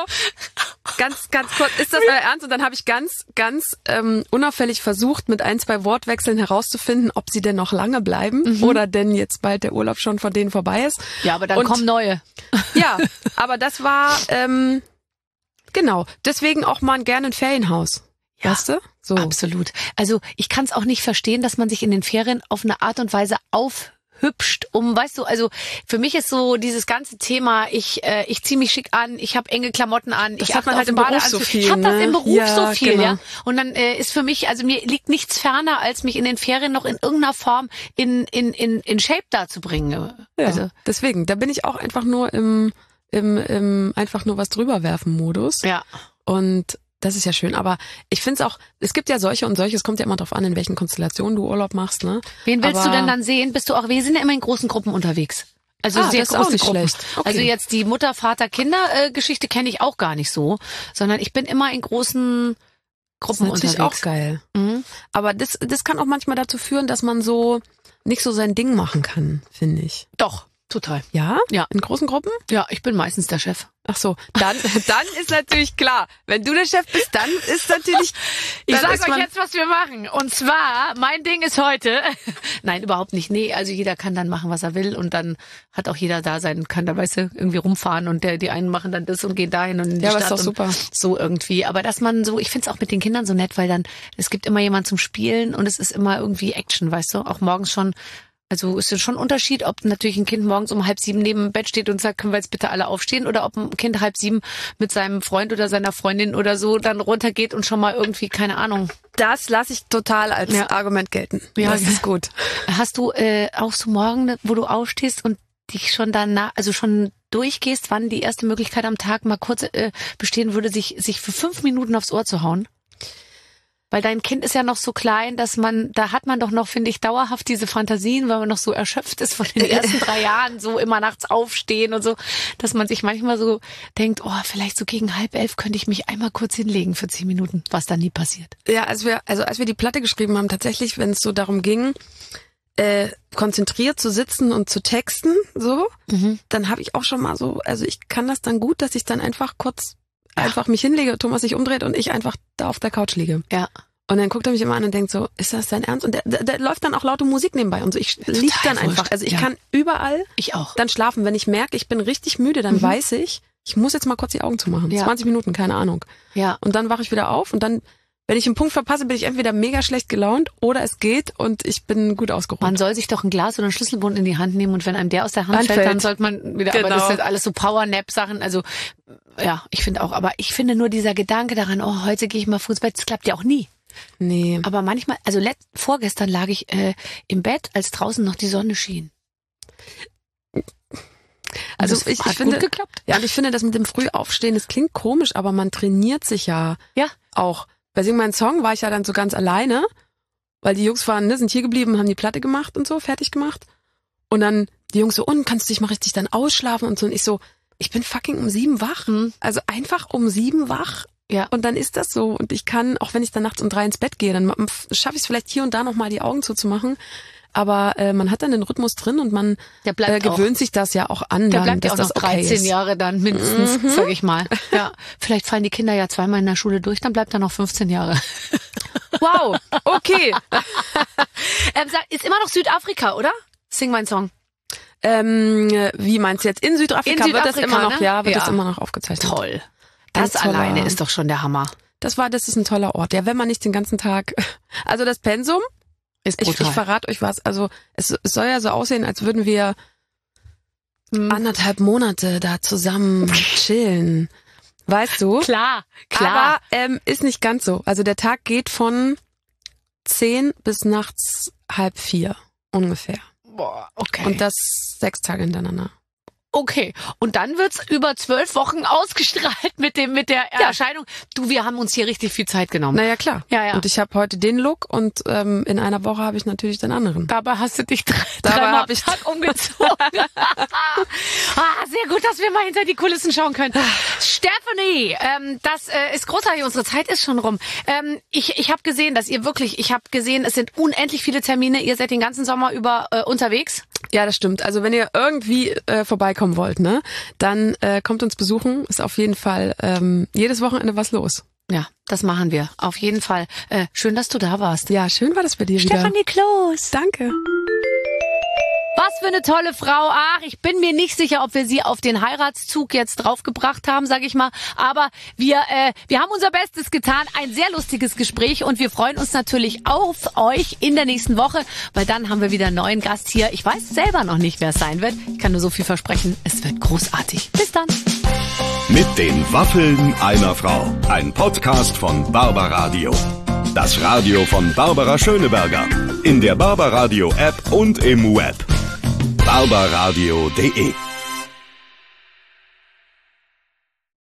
ganz, ganz kurz, ist das euer Ernst? Und dann habe ich ganz, ganz ähm, unauffällig versucht, mit ein, zwei Wortwechseln herauszufinden, ob sie denn noch lange bleiben oder denn jetzt bald der Urlaub schon von denen vorbei ist. Ja, aber dann Und- kommen neue. Ja, aber das war, ähm, genau, deswegen auch mal gerne ein Ferienhaus. Ja. Weißt du? So. Absolut. Also ich kann es auch nicht verstehen, dass man sich in den Ferien auf eine Art und Weise aufhübscht, um, weißt du, also für mich ist so dieses ganze Thema, ich äh, ich ziehe mich schick an, ich habe enge Klamotten an, Das ich hat man achte halt auf im den Beruf Badeanzug. so viel, Ich habe das ne? im Beruf Ja, so viel, genau. ja. Und dann äh, ist für mich, also mir liegt nichts ferner, als mich in den Ferien noch in irgendeiner Form in in in in Shape da zu bringen. Ja, Also deswegen, da bin ich auch einfach nur im, im, im einfach nur was drüber werfen Modus. ja. Und das ist ja schön. Aber ich finde es auch, es gibt ja solche und solche, es kommt ja immer drauf an, in welchen Konstellationen du Urlaub machst, ne? Wen willst Aber- du denn dann sehen? Bist du auch, wir sind ja immer in großen Gruppen unterwegs. Also Ah, sehr das ist große auch nicht Gruppen. schlecht. Okay. Also jetzt die Mutter, Vater, Kinder äh, Geschichte kenne ich auch gar nicht so, sondern ich bin immer in großen Das ist Gruppen natürlich unterwegs. auch geil. Mhm. Aber das, das kann auch manchmal dazu führen, dass man so nicht so sein Ding machen kann, finde ich. Doch, total. Ja? Ja. In großen Gruppen? Ja, ich bin meistens der Chef. Ach so, dann, dann ist natürlich klar, wenn du der Chef bist, dann ist natürlich. Ich dann sage ist euch man- jetzt, was wir machen. Und zwar, mein Ding ist heute, nein, überhaupt nicht. Nee, also jeder kann dann machen, was er will. Und dann hat auch jeder da sein, kann da, weißt du, irgendwie rumfahren. Und der, die einen machen dann das und gehen dahin und in die Ja, aber Stadt. ist doch und super. so irgendwie. Aber dass man so, ich find's auch mit den Kindern so nett, weil dann, es gibt immer jemand zum Spielen und es ist immer irgendwie Action, weißt du? Auch morgens schon. Also ist ja schon ein Unterschied, ob natürlich ein Kind morgens um halb sieben neben dem Bett steht und sagt, können wir jetzt bitte alle aufstehen, oder ob ein Kind halb sieben mit seinem Freund oder seiner Freundin oder so dann runtergeht und schon mal irgendwie, keine Ahnung. Das lasse ich total als Ja. Argument gelten. Ja, das ja. ist gut. Hast du äh, auch so morgen, wo du aufstehst und dich schon danach, also schon durchgehst, wann die erste Möglichkeit am Tag mal kurz äh, bestehen würde, sich sich für fünf Minuten aufs Ohr zu hauen? Weil dein Kind ist ja noch so klein, dass man, da hat man doch noch, finde ich, dauerhaft diese Fantasien, weil man noch so erschöpft ist von den ersten drei Jahren, so immer nachts aufstehen und so, dass man sich manchmal so denkt, oh, vielleicht so gegen halb elf könnte ich mich einmal kurz hinlegen für zehn Minuten, was dann nie passiert. Ja, als wir, also als wir die Platte geschrieben haben, tatsächlich, wenn es so darum ging, äh, konzentriert zu sitzen und zu texten, so, Mhm. dann habe ich auch schon mal so, also ich kann das dann gut, dass ich dann einfach kurz einfach mich hinlege, Thomas sich umdreht und ich einfach da auf der Couch liege. Ja. Und dann guckt er mich immer an und denkt so, ist das dein Ernst? Und der, der, der läuft dann auch laute Musik nebenbei und so. Ich lieg dann wurscht. einfach. Also ich Ja. kann überall Ich auch. dann schlafen. Wenn ich merke, ich bin richtig müde, dann Mhm. weiß ich, ich muss jetzt mal kurz die Augen zumachen. Ja. zwanzig Minuten, keine Ahnung. Ja. Und dann wache ich wieder auf und dann, wenn ich einen Punkt verpasse, bin ich entweder mega schlecht gelaunt oder es geht und ich bin gut ausgeruht. Man soll sich doch ein Glas oder einen Schlüsselbund in die Hand nehmen und wenn einem der aus der Hand Anfällt. fällt, dann sollte man wieder, aber Genau. das sind alles so Power-Nap-Sachen, also ja, ich finde auch, aber ich finde nur dieser Gedanke daran, oh, heute gehe ich mal früh ins Bett, das klappt ja auch nie. Nee. Aber manchmal, also let, vorgestern lag ich äh, im Bett, als draußen noch die Sonne schien. Also das ich, hat ich finde, gut geklappt. Ja, und ich finde, das mit dem Frühaufstehen, das klingt komisch, aber man trainiert sich ja, Ja. auch. Bei Sing meinen Song war ich ja dann so ganz alleine, weil die Jungs waren, ne, sind hier geblieben, haben die Platte gemacht und so, fertig gemacht. Und dann die Jungs so, und kannst du dich mal richtig dann ausschlafen und so. Und ich so, ich bin fucking um sieben wach. Mhm. Also einfach um sieben wach. Ja. Und dann ist das so. Und ich kann, auch wenn ich dann nachts um drei ins Bett gehe, dann schaffe ich es vielleicht hier und da nochmal die Augen zuzumachen. Aber äh, man hat dann den Rhythmus drin und man Der bleibt äh, gewöhnt auch. sich das ja auch an, Der dann, bleibt ja dass auch noch das okay dreizehn ist. Jahre dann mindestens, Mhm. sag ich mal. Ja. Vielleicht fallen die Kinder ja zweimal in der Schule durch, dann bleibt er noch fünfzehn Jahre. Wow, okay. ähm, sag, ist immer noch Südafrika, oder? Sing mein Song. ähm, wie meinst du jetzt? In Südafrika, In wird das Südafrika, immer noch, ne? ja, wird Ja. das immer noch aufgezeichnet. Toll. Ein Das toller- alleine ist doch schon der Hammer. Das war, das ist ein toller Ort. Ja, wenn man nicht den ganzen Tag, also das Pensum, Ist ich, brutal. ich verrate euch was, also es, es soll ja so aussehen, als würden wir Hm. anderthalb Monate da zusammen chillen. Weißt du? Klar, klar. Aber ähm, ist nicht ganz so. Also der Tag geht von zehn bis nachts halb vier ungefähr. Boah, okay. Und das sechs Tage hintereinander. Okay, und dann wird's über zwölf Wochen ausgestrahlt mit dem mit der Ja. Erscheinung. Du, wir haben uns hier richtig viel Zeit genommen. Naja, klar. Ja, ja. Und ich habe heute den Look und ähm, in einer Woche habe ich natürlich den anderen. Dabei hast du dich drei, Dabei dreimal hab am ich- Tag umgezogen. ah, sehr gut, dass wir mal hinter die Kulissen schauen können. Stephanie, ähm, das äh, ist großartig. Unsere Zeit ist schon rum. Ähm, ich ich habe gesehen, dass ihr wirklich, ich habe gesehen, es sind unendlich viele Termine. Ihr seid den ganzen Sommer über äh, unterwegs. Ja, das stimmt. Also wenn ihr irgendwie äh, vorbeikommen wollt, ne, dann äh, kommt uns besuchen. Ist auf jeden Fall ähm, jedes Wochenende was los. Ja, das machen wir. Auf jeden Fall. Äh, schön, dass du da warst. Ja, schön war das bei dir wieder. Stefanie Kloß. Danke. Was für eine tolle Frau. Ach, ich bin mir nicht sicher, ob wir sie auf den Heiratszug jetzt draufgebracht haben, sag ich mal. Aber wir, äh, wir haben unser Bestes getan. Ein sehr lustiges Gespräch und wir freuen uns natürlich auf euch in der nächsten Woche, weil dann haben wir wieder einen neuen Gast hier. Ich weiß selber noch nicht, wer es sein wird. Ich kann nur so viel versprechen. Es wird großartig. Bis dann. Mit den Waffeln einer Frau. Ein Podcast von Barbaradio. Das Radio von Barbara Schöneberger. In der Barbaradio App und im Web. barbaradio punkt de